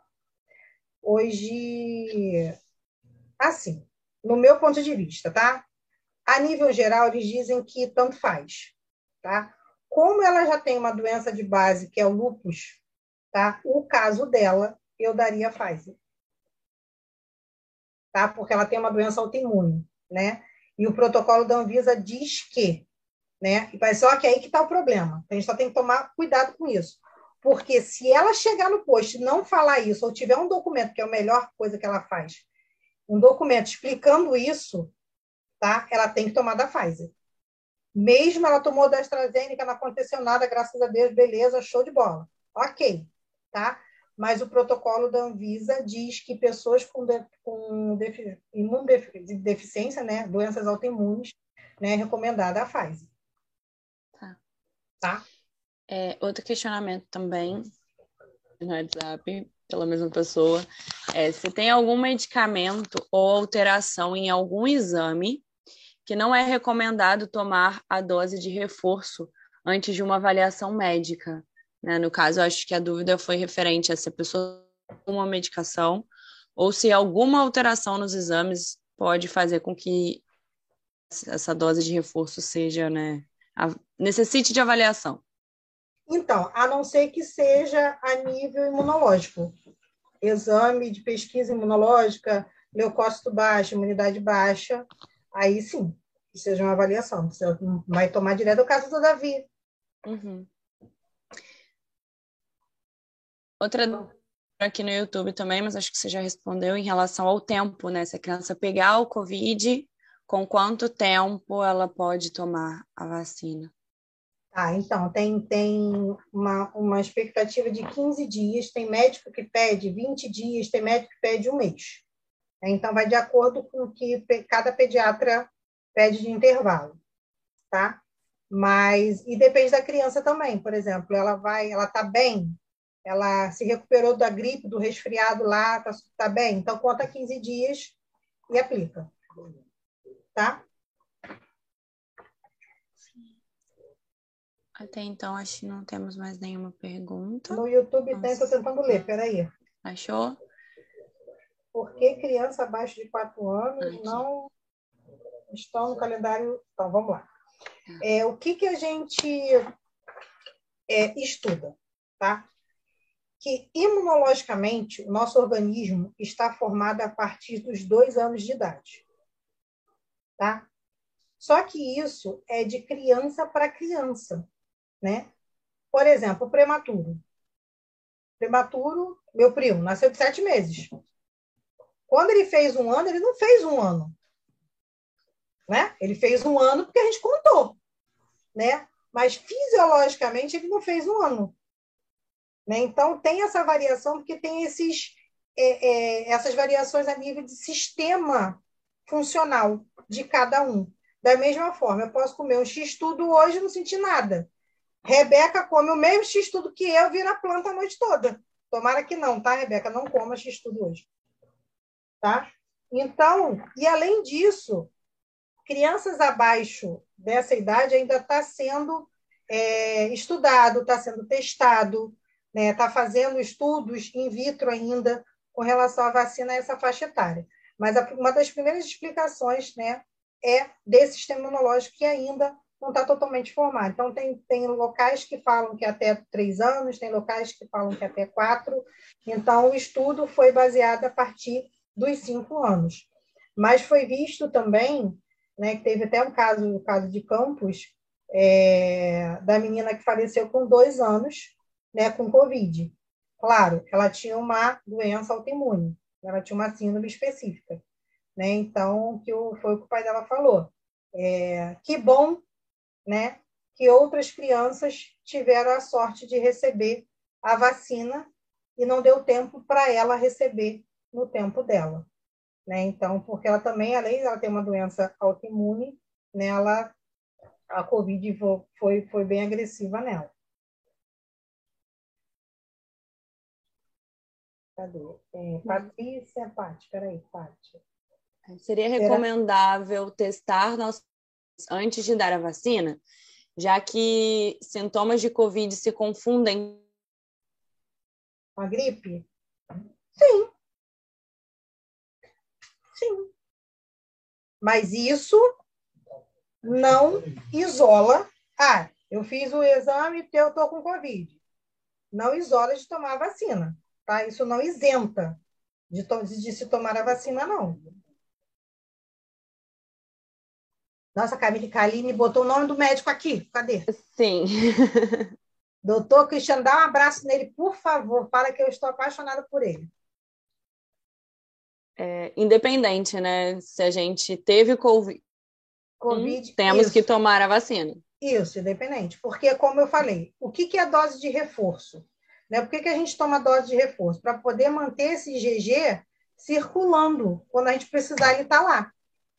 hoje, assim, no meu ponto de vista, tá? A nível geral, eles dizem que tanto faz, tá? Como ela já tem uma doença de base, que é o lúpus, tá? O caso dela, eu daria a Pfizer. Tá? Porque ela tem uma doença autoimune, né? E o protocolo da Anvisa diz que, né? Mas só que aí que está o problema. A gente só tem que tomar cuidado com isso. Porque se ela chegar no posto e não falar isso, ou tiver um documento, que é a melhor coisa que ela faz, um documento explicando isso, tá? Ela tem que tomar da Pfizer. Mesmo ela tomou da AstraZeneca, não aconteceu nada, graças a Deus, beleza, show de bola. Ok, tá? Mas o protocolo da Anvisa diz que pessoas com, de, com defi, imunodeficiência, né, doenças autoimunes, né, é recomendada a Pfizer. Tá. Tá? É, outro questionamento também no WhatsApp, pela mesma pessoa, é se tem algum medicamento ou alteração em algum exame que não é recomendado tomar a dose de reforço antes de uma avaliação médica. Né? No caso, eu acho que a dúvida foi referente a se a pessoa tem uma medicação ou se alguma alteração nos exames pode fazer com que essa dose de reforço seja, né, a, necessite de avaliação. Então, a não ser que seja a nível imunológico. Exame de pesquisa imunológica, leucócito baixo, imunidade baixa, aí sim, seja uma avaliação. Você vai tomar direto o caso do Davi. Uhum. Outra dúvida aqui no YouTube também, mas acho que você já respondeu em relação ao tempo, né? Se a criança pegar o Covid, com quanto tempo ela pode tomar a vacina? Ah, então, tem, tem uma, uma expectativa de quinze dias, tem médico que pede vinte dias, tem médico que pede um mês. Então, vai de acordo com o que cada pediatra pede de intervalo, tá? Mas, e depende da criança também, por exemplo, ela vai, ela tá bem, ela se recuperou da gripe, do resfriado lá, tá, tá bem, então conta quinze dias e aplica, tá? Até então, acho que não temos mais nenhuma pergunta. No YouTube Nossa. tem, estou tentando ler, peraí. Achou? Por que criança abaixo de quatro anos Aqui. não estão no calendário? Então, vamos lá. É, o que, que a gente é, estuda, tá? Que imunologicamente o nosso organismo está formado a partir dos dois anos de idade, tá? Só que isso é de criança para criança, né? Por exemplo, o prematuro. Prematuro, meu primo, nasceu de sete meses. Quando ele fez um ano, ele não fez um ano, né? Ele fez um ano porque a gente contou, né? Mas fisiologicamente ele não fez um ano, né? Então tem essa variação porque tem esses, é, é, essas variações a nível de sistema funcional de cada um. Da mesma forma, eu posso comer um x-tudo hoje e não sentir nada. Rebeca come o mesmo x-tudo que eu, vira planta a noite toda. Tomara que não, tá, Rebeca? Não coma x-tudo hoje. Tá? Então, e além disso, crianças abaixo dessa idade ainda está sendo é, estudado, está sendo testado, né? Está fazendo estudos in vitro ainda com relação à vacina a essa faixa etária. Mas a, uma das primeiras explicações, né, é desse sistema imunológico que ainda não está totalmente formado. Então, tem, tem locais que falam que até três anos, tem locais que falam que até quatro. Então, o estudo foi baseado a partir dos cinco anos. Mas foi visto também, né, que teve até um caso, o caso de Campos, é, da menina que faleceu com dois anos, né, com Covid. Claro, ela tinha uma doença autoimune, ela tinha uma síndrome específica, né? Então, que o, foi o que o pai dela falou. É, que bom, né, que outras crianças tiveram a sorte de receber a vacina e não deu tempo para ela receber no tempo dela. Né? Então, porque ela também, além de ela ter uma doença autoimune, né, ela, a Covid foi, foi bem agressiva nela. Cadê? É, Patrícia, Paty, peraí, Paty. Seria recomendável testar nossos antes de dar a vacina, já que sintomas de Covid se confundem com a gripe? Sim. Sim. Mas isso não isola. Ah, eu fiz o exame e eu estou com Covid. Não isola de tomar a vacina. Tá? Isso não isenta de, de se tomar a vacina, não. Nossa, a Camille Kaline botou o nome do médico aqui. Cadê? Sim. Doutor Cristiano, dá um abraço nele, por favor. Fala que eu estou apaixonada por ele. É, independente, né? Se a gente teve COVID, COVID temos isso. que tomar a vacina. Isso, independente. Porque, como eu falei, o que é dose de reforço? Né? Por que, que a gente toma dose de reforço? Para poder manter esse I G G circulando. Quando a gente precisar, ele está lá.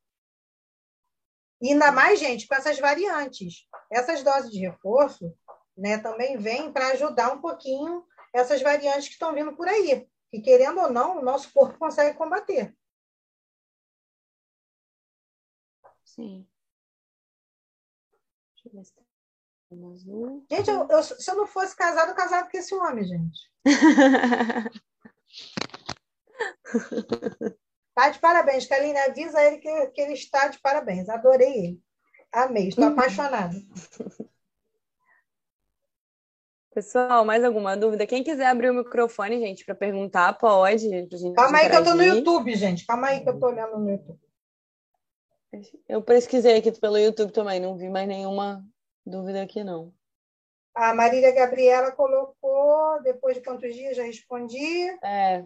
E ainda mais, gente, com essas variantes. Essas doses de reforço, né, também vêm para ajudar um pouquinho essas variantes que estão vindo por aí. Que, querendo ou não, o nosso corpo consegue combater. Sim. Deixa eu ver se tem gente, eu, eu, se eu não fosse casado, eu casava com esse homem, gente. Tá de parabéns, Kaline. Avisa ele que, que ele está de parabéns. Adorei ele. Amei, estou apaixonada. Pessoal, mais alguma dúvida? Quem quiser abrir o microfone, gente, para perguntar, pode. Pra gente Calma aí que eu tô no interagir. YouTube, gente. Calma aí que eu tô olhando no YouTube. Eu pesquisei aqui pelo YouTube também, não vi mais nenhuma dúvida aqui, não. A Marília Gabriela colocou, depois de quantos dias já respondi. É.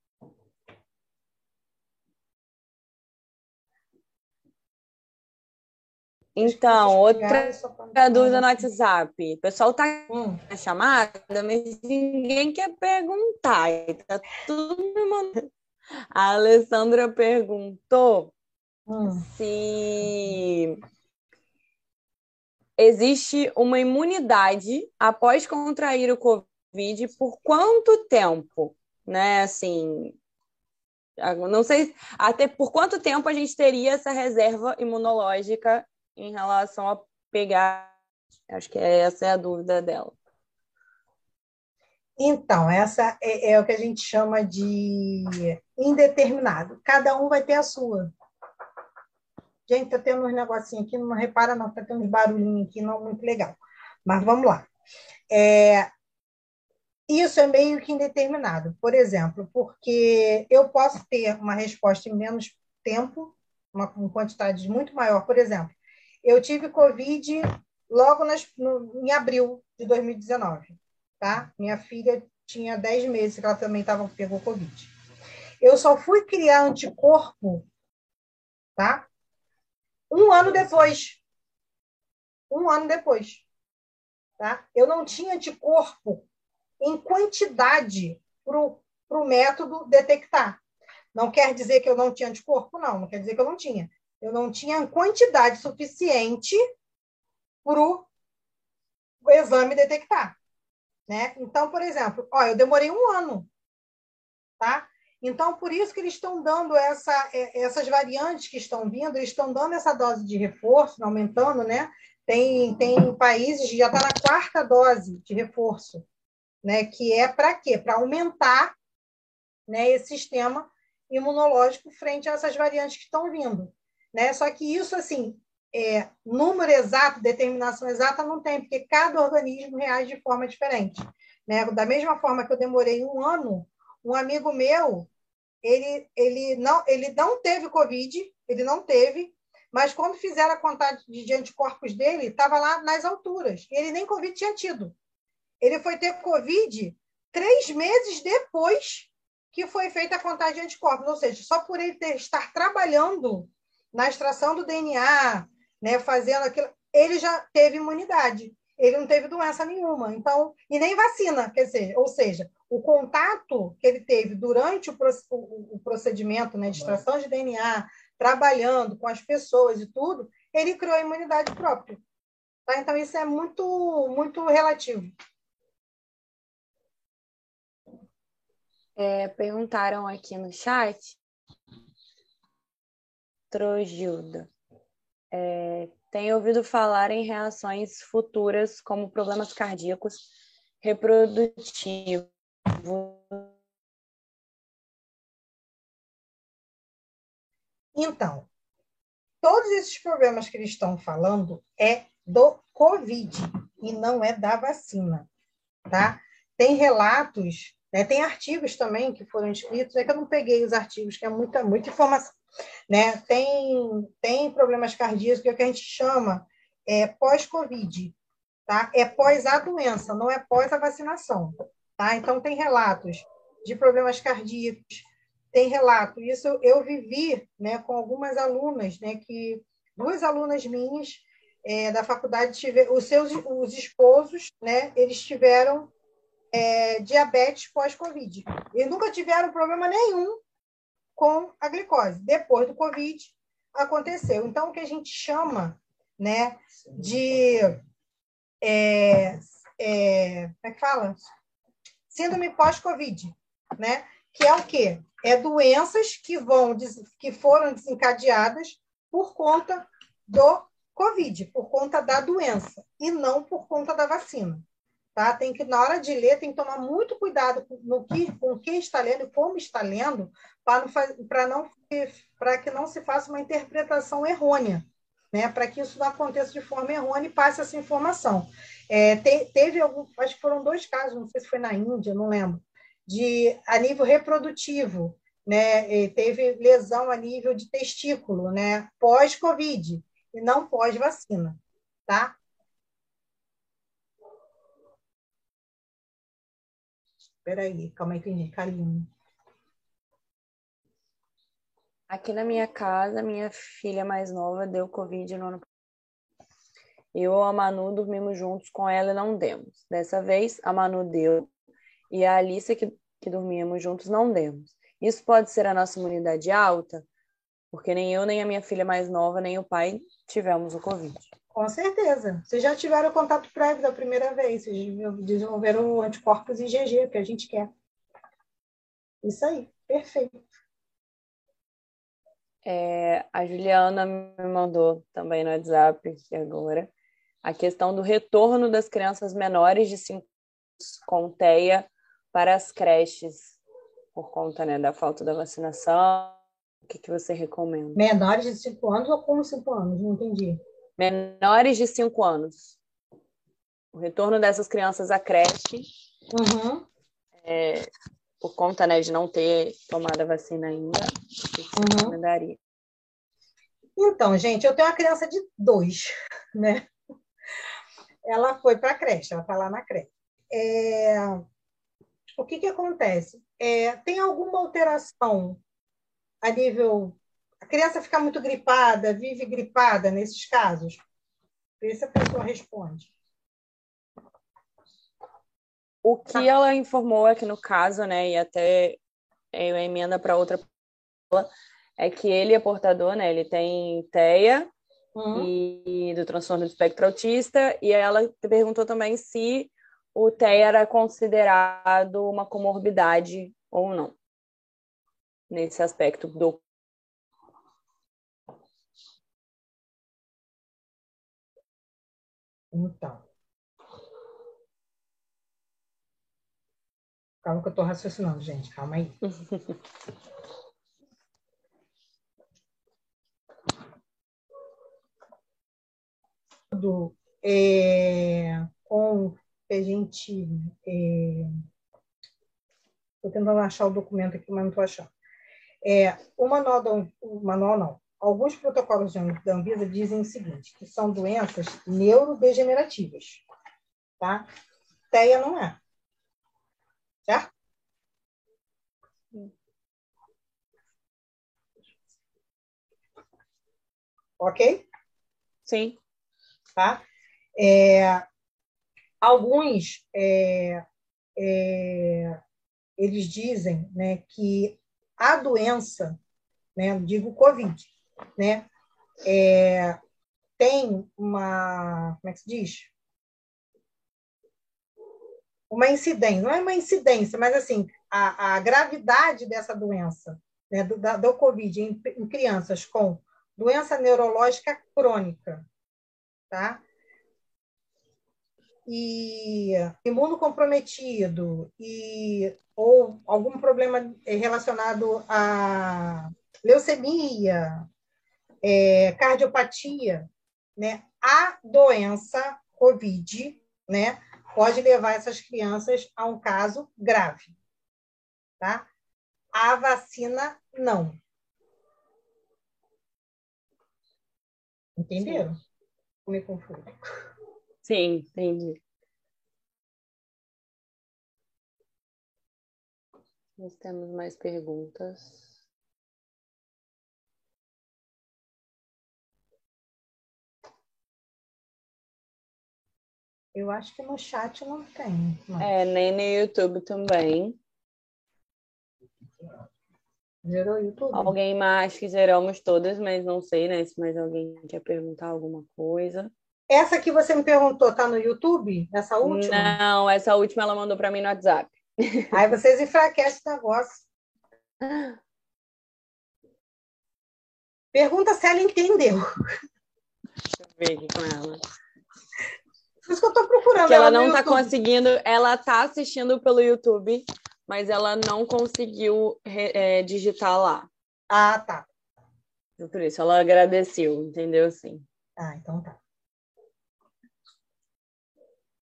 Então, outra dúvida no WhatsApp. O pessoal tá hum. na chamada, mas ninguém quer perguntar. Tá tudo me mandando. A Alessandra perguntou hum. se existe uma imunidade após contrair o Covid por quanto tempo, né? Assim, não sei até por quanto tempo a gente teria essa reserva imunológica em relação a pegar. Acho que essa é a dúvida dela. Então, essa é, é o que a gente chama de indeterminado. Cada um vai ter a sua. Gente, tá tendo uns negocinhos aqui, não repara não, tá tendo uns barulhinhos aqui, não muito legal. Mas vamos lá. É, isso é meio que indeterminado. Por exemplo, porque eu posso ter uma resposta em menos tempo, uma, uma quantidade muito maior. Por exemplo, eu tive Covid logo nas, no, em abril de dois mil e dezenove. Tá? Minha filha tinha dez meses que ela também tava, pegou Covid. Eu só fui criar anticorpo, tá? Um ano depois. Um ano depois. Tá? Eu não tinha anticorpo em quantidade para o método detectar. Não quer dizer que eu não tinha anticorpo, não. Não quer dizer que eu não tinha. Eu não tinha quantidade suficiente para o exame detectar. Né? Então, por exemplo, ó, eu demorei um ano. Tá? Então, por isso que eles estão dando essa, essas variantes que estão vindo, eles estão dando essa dose de reforço, aumentando, né? Tem, tem países que já está na quarta dose de reforço, né? Que é para quê? Para aumentar, né, esse sistema imunológico frente a essas variantes que estão vindo. Né? Só que isso, assim, é, número exato, determinação exata, não tem, porque cada organismo reage de forma diferente. Né? Da mesma forma que eu demorei um ano, um amigo meu, ele, ele, não, ele não teve Covid, ele não teve, mas quando fizeram a contagem de anticorpos dele, estava lá nas alturas. Ele nem Covid tinha tido. Ele foi ter Covid três meses depois que foi feita a contagem de anticorpos, ou seja, só por ele ter, estar trabalhando na extração do D N A, né, fazendo aquilo, ele já teve imunidade. Ele não teve doença nenhuma, então, e nem vacina, quer dizer, ou seja, o contato que ele teve durante o, o procedimento, né, de extração de D N A, trabalhando com as pessoas e tudo, ele criou a imunidade própria. Tá? Então, isso é muito, muito relativo. É, perguntaram aqui no chat, Trojilda, é, tem ouvido falar em reações futuras como problemas cardíacos reprodutivos. Então, todos esses problemas que eles estão falando é do Covid e não é da vacina, tá? Tem relatos, né? Tem artigos também que foram escritos, é que eu não peguei os artigos, que é muita, muita informação, né? Tem, tem problemas cardíacos, que é o que a gente chama é, pós-Covid, tá? É pós a doença, não é pós a vacinação, tá? Então, tem relatos de problemas cardíacos, tem relato, isso eu vivi, né, com algumas alunas, né, que duas alunas minhas é, da faculdade, tiver, os seus os esposos, né, eles tiveram é, diabetes pós-Covid. E nunca tiveram problema nenhum com a glicose. Depois do Covid, aconteceu. Então, o que a gente chama, né, de... É, é, como é que fala? Síndrome pós-Covid, né? Que é o quê? É doenças que, vão, que foram desencadeadas por conta do Covid, por conta da doença, e não por conta da vacina. Tá? Tem que, na hora de ler, tem que tomar muito cuidado no que, com o que está lendo e como está lendo, para não, para que não se faça uma interpretação errônea, né? Para que isso não aconteça de forma errônea e passe essa informação. É, te, teve algum, acho que foram dois casos, não sei se foi na Índia, não lembro, de a nível reprodutivo, né? E teve lesão a nível de testículo, né? Pós-Covid, e não pós-vacina, tá? Espera aí, calma aí, entendi, carinho. Aqui na minha casa, minha filha mais nova deu Covid no ano passado. Eu e a Manu dormimos juntos com ela e não demos. Dessa vez, a Manu deu e a Alice, que, que dormíamos juntos, não demos. Isso pode ser a nossa imunidade alta? Porque nem eu, nem a minha filha mais nova, nem o pai tivemos o Covid. Com certeza. Vocês já tiveram contato prévio da primeira vez, vocês desenvolveram anticorpos I G G, que a gente quer. Isso aí, perfeito. É, a Juliana me mandou também no WhatsApp aqui agora a questão do retorno das crianças menores de cinco anos com TEA para as creches, por conta, né, da falta da vacinação. O que, que você recomenda? Menores de cinco anos ou como cinco anos? Não entendi. Menores de cinco anos. O retorno dessas crianças à creche, Uhum. é, por conta, né, de não ter tomado a vacina ainda, o que, que você Uhum. recomendaria? Então, gente, eu tenho uma criança de dois, né? Ela foi para a creche, ela está lá na creche. É... O que que acontece? É, tem alguma alteração a nível... A criança fica muito gripada, vive gripada nesses casos? Vê se a pessoa responde. O que ela informou aqui no caso, né, e até eu emenda para outra pessoa, é que ele é portador, né, ele tem TEA Uhum. e do transtorno do espectro autista, e ela perguntou também se o TEA era considerado uma comorbidade ou não, nesse aspecto do... Então. Calma que eu estou raciocinando, gente. Calma aí. Tudo é, com a gente... Estou é, tentando achar o documento aqui, mas não estou achando. É, o manual, do, o manual não. Alguns protocolos da Anvisa dizem o seguinte, que são doenças neurodegenerativas. Tá? TEA não é. Certo? Ok? Sim. Tá? É, alguns é, é, eles dizem, né, que a doença, né, digo Covid, né, é, tem uma, como é que se diz? Uma incidência, não é uma incidência, mas assim, a, a gravidade dessa doença, né, do, da, do Covid em, em crianças com doença neurológica crônica, tá? E imunocomprometido, e, ou algum problema relacionado a leucemia, é, cardiopatia, né? A doença COVID, né, pode levar essas crianças a um caso grave, tá? A vacina, não. Entenderam? Sim. Me confundo. Sim, entendi. Nós temos mais perguntas. Eu acho que no chat não tem. Mas... É, nem no YouTube também. Zerou o YouTube? Alguém mais que zeramos todas, mas não sei, né? Se mais alguém quer perguntar alguma coisa. Essa que você me perguntou, tá no YouTube? Essa última? Não, essa última ela mandou para mim no WhatsApp. Aí vocês enfraquecem o negócio. Pergunta se ela entendeu. Deixa eu ver aqui com ela. Por isso que eu tô procurando. Porque ela, ela não no tá YouTube. conseguindo, ela tá assistindo pelo YouTube, mas ela não conseguiu é, digitar lá. Ah, tá. Por isso, ela agradeceu, entendeu? Sim. Ah, então tá.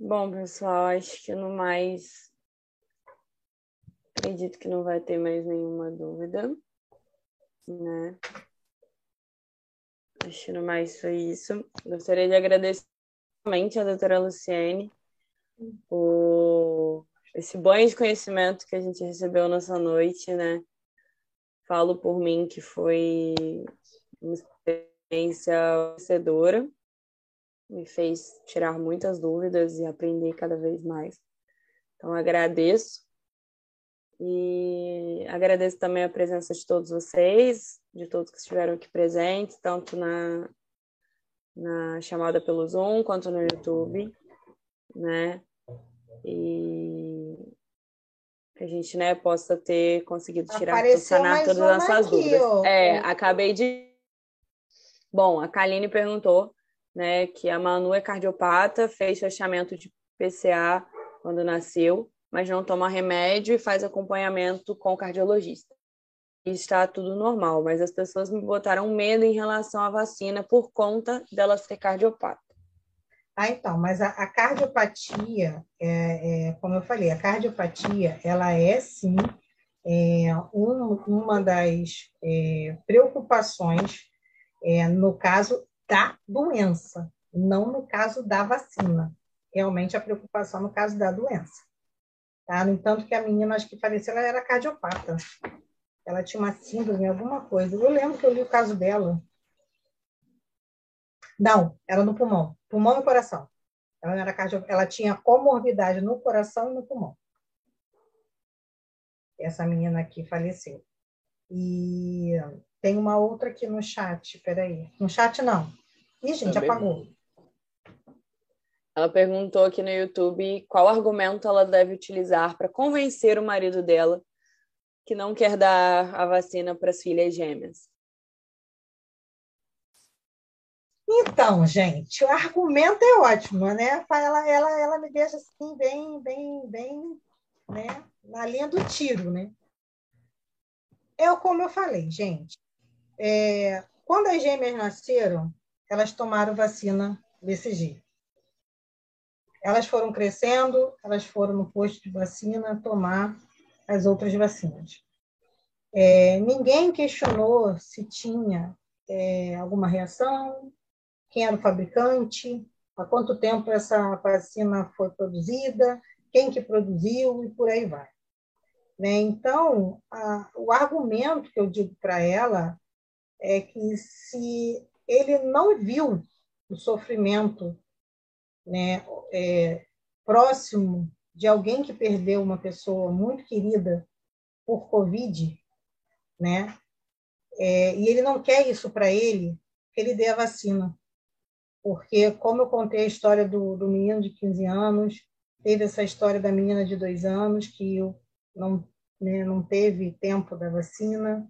Bom, pessoal, acho que no mais, acredito que não vai ter mais nenhuma dúvida, né? Acho que no mais foi isso. Gostaria de agradecer novamente a doutora Luciene por esse banho de conhecimento que a gente recebeu nessa noite, né? Falo por mim que foi uma experiência vencedora, me fez tirar muitas dúvidas e aprender cada vez mais. Então, agradeço. E agradeço também a presença de todos vocês, de todos que estiveram aqui presentes, tanto na, na chamada pelo Zoom, quanto no YouTube, né? E que a gente, né, possa ter conseguido tirar, Apareceu sanar mais todas uma as suas aqui, dúvidas. ó. É, acabei de... Bom, a Kaline perguntou, né, que a Manu é cardiopata, fez fechamento de P C A quando nasceu, mas não toma remédio e faz acompanhamento com o cardiologista. E está tudo normal, mas as pessoas me botaram medo em relação à vacina por conta dela ser cardiopata. Ah, então, mas a, a cardiopatia, é, é, como eu falei, a cardiopatia, ela é, sim, é, um, uma das é, preocupações é, no caso da doença, não no caso da vacina. Realmente a preocupação no caso da doença. Tá? No entanto, que a menina, acho que faleceu, ela era cardiopata. Ela tinha uma síndrome, alguma coisa. Eu lembro que eu li o caso dela. Não, era no pulmão. Pulmão e coração. Ela, era cardio... ela tinha comorbidade no coração e no pulmão. Essa menina aqui faleceu. E tem uma outra aqui no chat, peraí. No chat, não. Ih, gente, apagou. Ela perguntou aqui no YouTube qual argumento ela deve utilizar para convencer o marido dela que não quer dar a vacina para as filhas gêmeas. Então, gente, o argumento é ótimo, né? Ela, ela, ela me deixa assim, bem, bem, bem, né? Na linha do tiro, né? Eu, como eu falei, gente, é, quando as gêmeas nasceram, elas tomaram vacina B C G. Elas foram crescendo, elas foram no posto de vacina tomar as outras vacinas. É, ninguém questionou se tinha é, alguma reação, quem era o fabricante, há quanto tempo essa vacina foi produzida, quem que produziu e por aí vai. Né? Então, a, o argumento que eu digo para ela é que se ele não viu o sofrimento, né, é, próximo de alguém que perdeu uma pessoa muito querida por Covid, né, é, e ele não quer isso para ele, que ele dê a vacina. Porque, como eu contei a história do, do menino de quinze anos, teve essa história da menina de dois anos, que eu não, né, não teve tempo da vacina,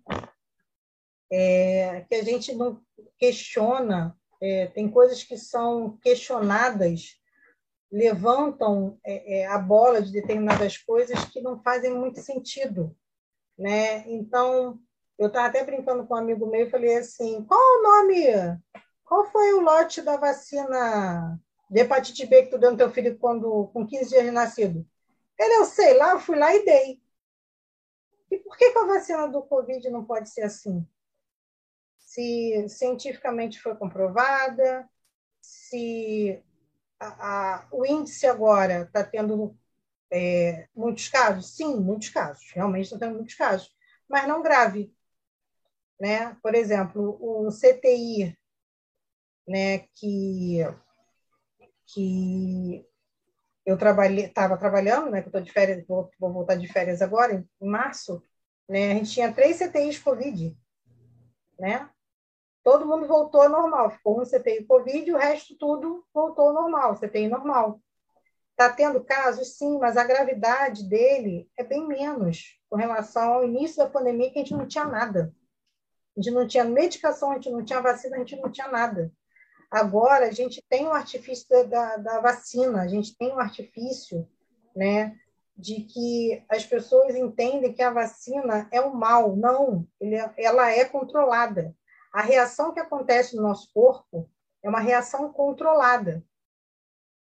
é, que a gente não questiona, é, tem coisas que são questionadas, levantam é, é, a bola de determinadas coisas que não fazem muito sentido. Né? Então, eu estava até brincando com um amigo meu e falei assim, qual o nome, qual foi o lote da vacina de hepatite B que tu deu no teu filho quando, com quinze dias de nascido? Ele, eu sei lá, eu fui lá e dei. E por que, que a vacina do Covid não pode ser assim? Se cientificamente foi comprovada, se a, a, o índice agora está tendo é, muitos casos? Sim, muitos casos. Realmente está tendo muitos casos. Mas não grave. Né? Por exemplo, o C T I, né, que, que eu trabalhei, estava trabalhando, né, que eu estou de férias, vou, vou voltar de férias agora, em, em março, né, a gente tinha três C T Is Covid. Né? Todo mundo voltou ao normal. Ficou um C T I Covid e o resto tudo voltou ao normal, C T I normal. Está tendo casos, sim, mas a gravidade dele é bem menos com relação ao início da pandemia, que a gente não tinha nada. A gente não tinha medicação, a gente não tinha vacina, a gente não tinha nada. Agora, a gente tem o artifício da, da, da vacina, a gente tem o artifício, né, de que as pessoas entendem que a vacina é o mal. Não, ele, ela é controlada. A reação que acontece no nosso corpo é uma reação controlada.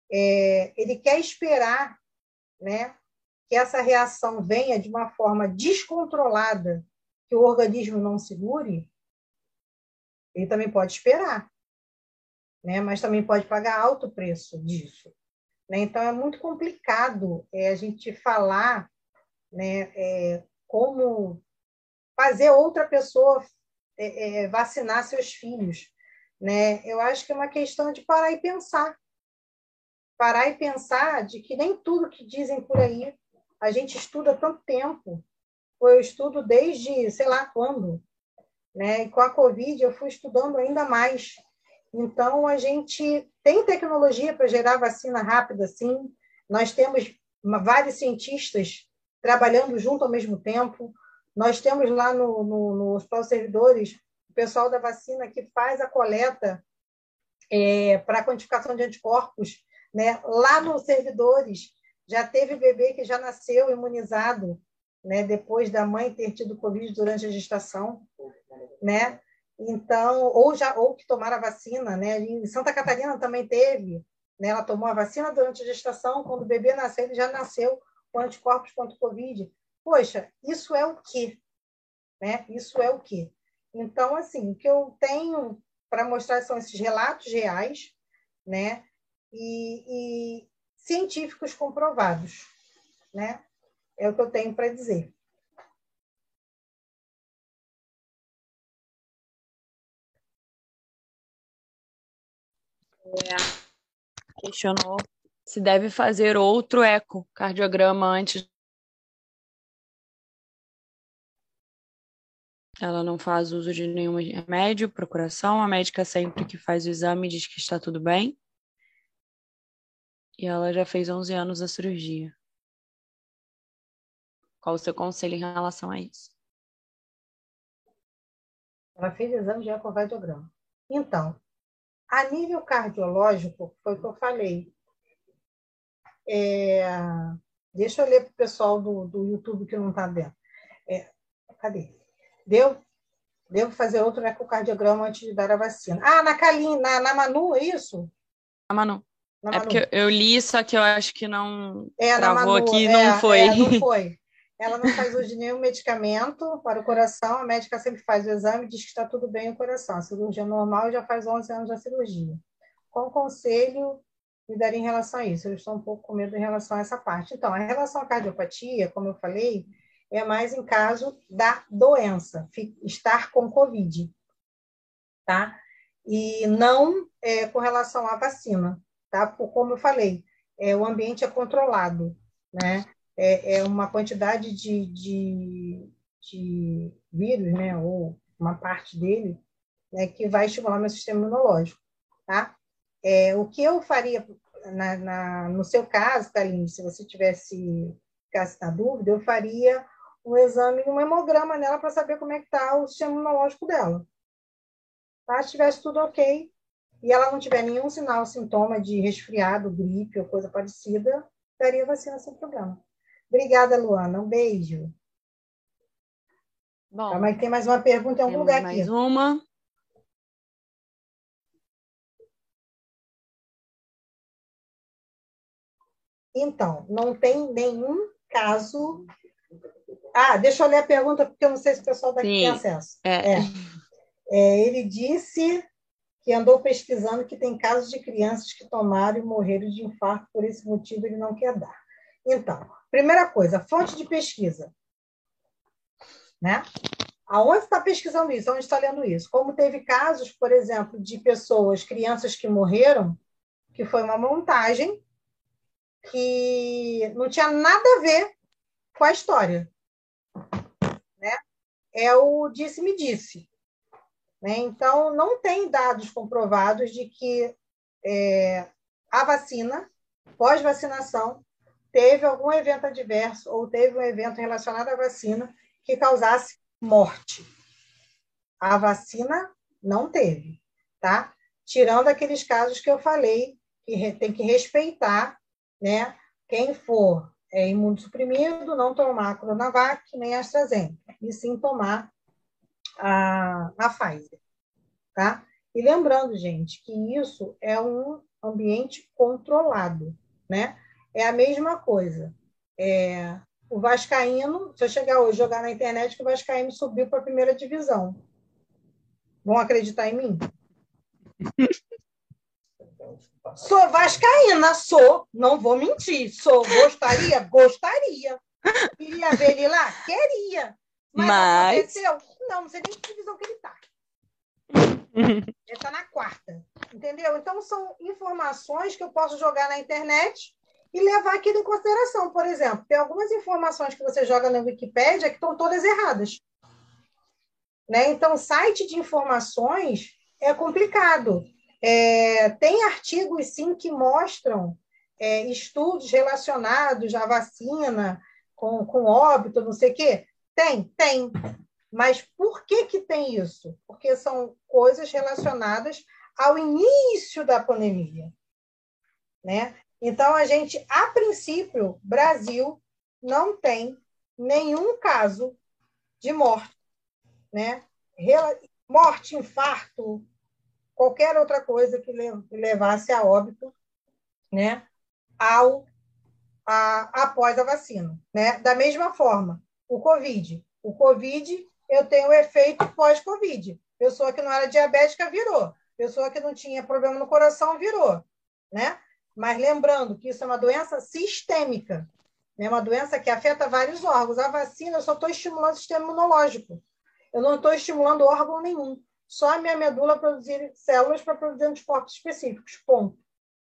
é, ele quer esperar, né, que essa reação venha de uma forma descontrolada, que o organismo não segure, ele também pode esperar, né, mas também pode pagar alto preço disso. Né? Então, é muito complicado é, a gente falar, né, é, como fazer outra pessoa é, é, vacinar seus filhos. Né? Eu acho que é uma questão de parar e pensar. Parar e pensar de que nem tudo que dizem por aí a gente estuda há tanto tempo. Eu estudo desde sei lá quando. Né? E com a Covid eu fui estudando ainda mais. Então, a gente tem tecnologia para gerar vacina rápida, sim. Nós temos vários cientistas trabalhando junto ao mesmo tempo. Nós temos lá no, no, no Hospital Servidores o pessoal da vacina que faz a coleta é, para a quantificação de anticorpos. Né? Lá nos Servidores já teve bebê que já nasceu imunizado, né? Depois da mãe ter tido Covid durante a gestação. Né? Então, ou já ou que tomaram a vacina, né? Em Santa Catarina também teve, né? Ela tomou a vacina durante a gestação, quando o bebê nasceu, ele já nasceu com anticorpos contra o Covid. Poxa, isso é o quê? Né? Isso é o quê? Então, assim, o que eu tenho para mostrar são esses relatos reais, né? E, e científicos comprovados, né? É o que eu tenho para dizer. É, questionou se deve fazer outro ecocardiograma antes. Ela não faz uso de nenhum remédio, procuração. A médica sempre que faz o exame diz que está tudo bem. E ela já fez onze anos da cirurgia. Qual o seu conselho em relação a isso? Ela fez exame de ecocardiograma. Então, a nível cardiológico, foi o que eu falei. É, deixa eu ler para o pessoal do, do YouTube que não está vendo. É, cadê? Deu, devo fazer outro ecocardiograma antes de dar a vacina. Ah, na Calim, na, na Manu, é isso? A Manu. Na é Manu. porque eu li, só que eu acho que não é, travou na Manu, aqui e é, não foi. É, não foi. Ela não faz uso de nenhum medicamento para o coração. A médica sempre faz o exame e diz que está tudo bem no coração. A cirurgia normal já faz onze anos da cirurgia. Qual conselho me daria em relação a isso? Eu estou um pouco com medo em relação a essa parte. Então, em relação à cardiopatia, como eu falei, é mais em caso da doença, estar com Covid, tá? E não é, com relação à vacina, tá? Por, como eu falei, é, o ambiente é controlado, né? É, é uma quantidade de, de, de vírus, né? Ou uma parte dele, né? Que vai estimular meu sistema imunológico, tá? É, o que eu faria na, na, no seu caso, Kaline, se você tivesse ficasse na dúvida, eu faria um exame, um hemograma nela para saber como é que está o sistema imunológico dela. Tá? Se tivesse tudo ok e ela não tiver nenhum sinal, sintoma de resfriado, gripe ou coisa parecida, daria vacina sem problema. Obrigada, Luana. Um beijo. Bom, tá, mas tem mais uma pergunta em algum lugar aqui. mais uma. Então, não tem nenhum caso... Ah, deixa eu ler a pergunta, porque eu não sei se o pessoal daqui Sim, tem acesso. É. É. É, ele disse que andou pesquisando que tem casos de crianças que tomaram e morreram de infarto, por esse motivo ele não quer dar. Então, primeira coisa, fonte de pesquisa. Né? Aonde está pesquisando isso? Aonde está lendo isso? Como teve casos, por exemplo, de pessoas, crianças que morreram, que foi uma montagem que não tinha nada a ver com a história. Né? É o disse-me-disse. Né? Então, não tem dados comprovados de que é, a vacina, pós-vacinação, teve algum evento adverso ou teve um evento relacionado à vacina que causasse morte. A vacina não teve, tá? Tirando aqueles casos que eu falei, que tem que respeitar, né? Quem for é, imunossuprimido, não tomar a Coronavac nem a AstraZeneca, e sim tomar a, a Pfizer, tá? E lembrando, gente, que isso é um ambiente controlado, né? É a mesma coisa. É, o vascaíno, se eu chegar hoje e jogar na internet que o vascaíno subiu para a primeira divisão, vão acreditar em mim? Sou vascaína, sou, não vou mentir, sou. Gostaria? Gostaria. Queria ver ele lá? Queria. Mas, Mas... aconteceu? Não, não sei nem que divisão que ele está. Ele está na quarta, entendeu? Então, são informações que eu posso jogar na internet e levar aquilo em consideração. Por exemplo, tem algumas informações que você joga na Wikipédia que estão todas erradas. Né? Então, site de informações é complicado. É, tem artigos, sim, que mostram é, estudos relacionados à vacina, com, com óbito, não sei o quê. Tem, tem. Mas por que que tem isso? Porque são coisas relacionadas ao início da pandemia. Né? Então, a gente, a princípio, Brasil não tem nenhum caso de morte. Né? Morte, infarto, qualquer outra coisa que levasse a óbito, né? Ao, a, após a vacina. Né? Da mesma forma, o Covid. O Covid, eu tenho efeito pós-Covid. Pessoa que não era diabética virou. Pessoa que não tinha problema no coração virou. Né? Mas lembrando que isso é uma doença sistêmica. É uma doença que afeta vários órgãos. A vacina, eu só estou estimulando o sistema imunológico. Eu não estou estimulando órgão nenhum. Só a minha medula produzir células para produzir anticorpos específicos. Ponto.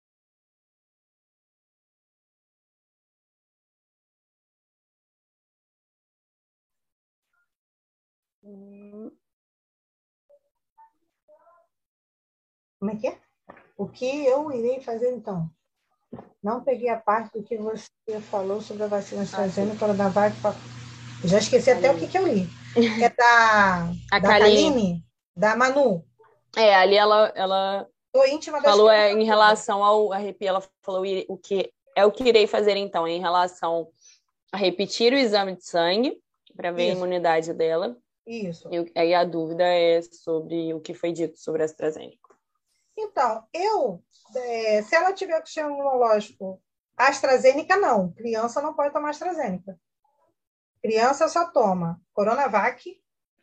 Como é que é? O que eu irei fazer, então? Não peguei a parte do que você falou sobre a vacina AstraZeneca, Coronavac. Já esqueci até o que, que eu li. É da, a da Kaline, da Manu. É, ali ela, ela Tô íntima das falou é, em relação ao arrepio, ela falou o que é o que irei fazer então, em relação a repetir o exame de sangue para ver Isso. a imunidade dela. Isso. E aí a dúvida é sobre o que foi dito sobre a AstraZeneca. Então, eu, é, se ela tiver com sistema imunológico, AstraZeneca não. Criança não pode tomar AstraZeneca. Criança só toma Coronavac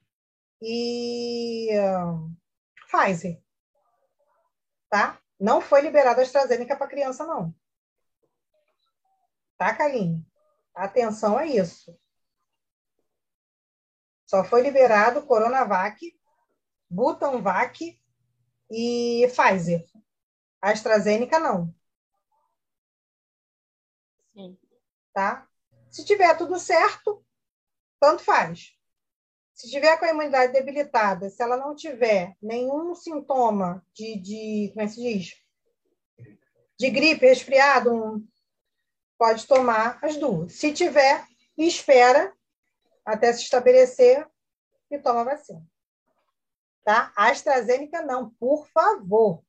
e uh, Pfizer. Tá? Não foi liberada a AstraZeneca para criança, não. Tá, Kaline? Atenção a isso. Só foi liberado Coronavac, Butanvac e Pfizer. A AstraZeneca, não. Sim. Tá? Se tiver tudo certo, tanto faz. Se tiver com a imunidade debilitada, se ela não tiver nenhum sintoma de, de como é que se diz? De gripe, resfriado, pode tomar as duas. Se tiver, espera até se estabelecer e toma a vacina. Tá? A AstraZeneca não, por favor.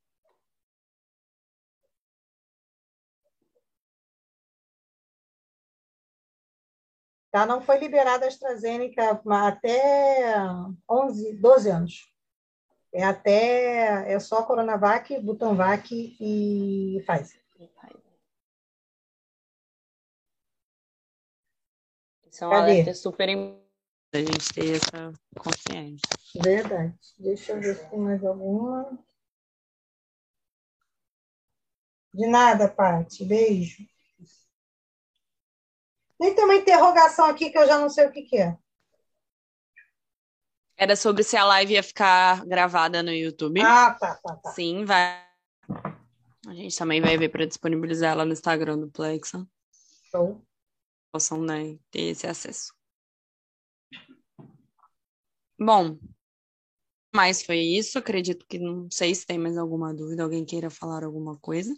Tá? Não foi liberada a AstraZeneca até onze, doze anos. É até, é só Coronavac, Butanvac e Pfizer. Isso é um Cadê? Alerta super importante a gente ter essa consciência. Verdade. Deixa eu ver se tem mais alguma. De nada, Paty. Beijo. E tem uma interrogação aqui que eu já não sei o que, que é. Era sobre se a live ia ficar gravada no YouTube. Ah, tá, tá, tá. Sim, vai. A gente também vai ver para disponibilizar ela no Instagram do Plexa. Show. Possam, né, ter esse acesso. Bom, mas foi isso. Acredito que não sei se tem mais alguma dúvida, alguém queira falar alguma coisa.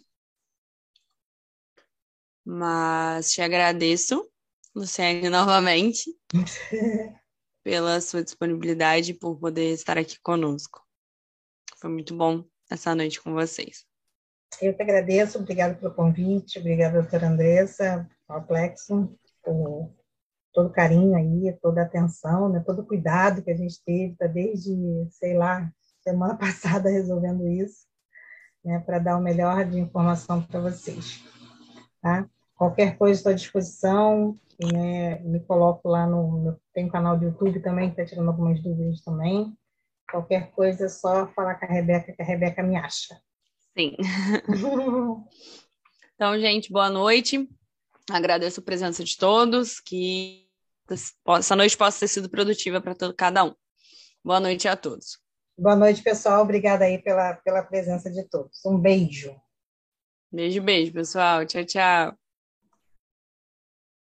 Mas te agradeço, Luciane, novamente, pela sua disponibilidade, por poder estar aqui conosco. Foi muito bom essa noite com vocês. Eu que agradeço, obrigada pelo convite, obrigada, doutora Andressa, ao Plexo, por todo o carinho aí, toda a atenção, né, todo o cuidado que a gente teve, tá desde, sei lá, semana passada resolvendo isso. né, para dar o melhor de informação para vocês. Tá? Qualquer coisa estou à disposição, né, me coloco lá no, no tem um canal do YouTube também, que está tirando algumas dúvidas também. Qualquer coisa é só falar com a Rebeca, que a Rebeca me acha. Sim. Então, gente, boa noite. Agradeço a presença de todos, que essa noite possa ter sido produtiva para todo cada um. Boa noite a todos. Boa noite, pessoal. Obrigada aí pela, pela presença de todos. Um beijo. Beijo, beijo, pessoal. Tchau, tchau.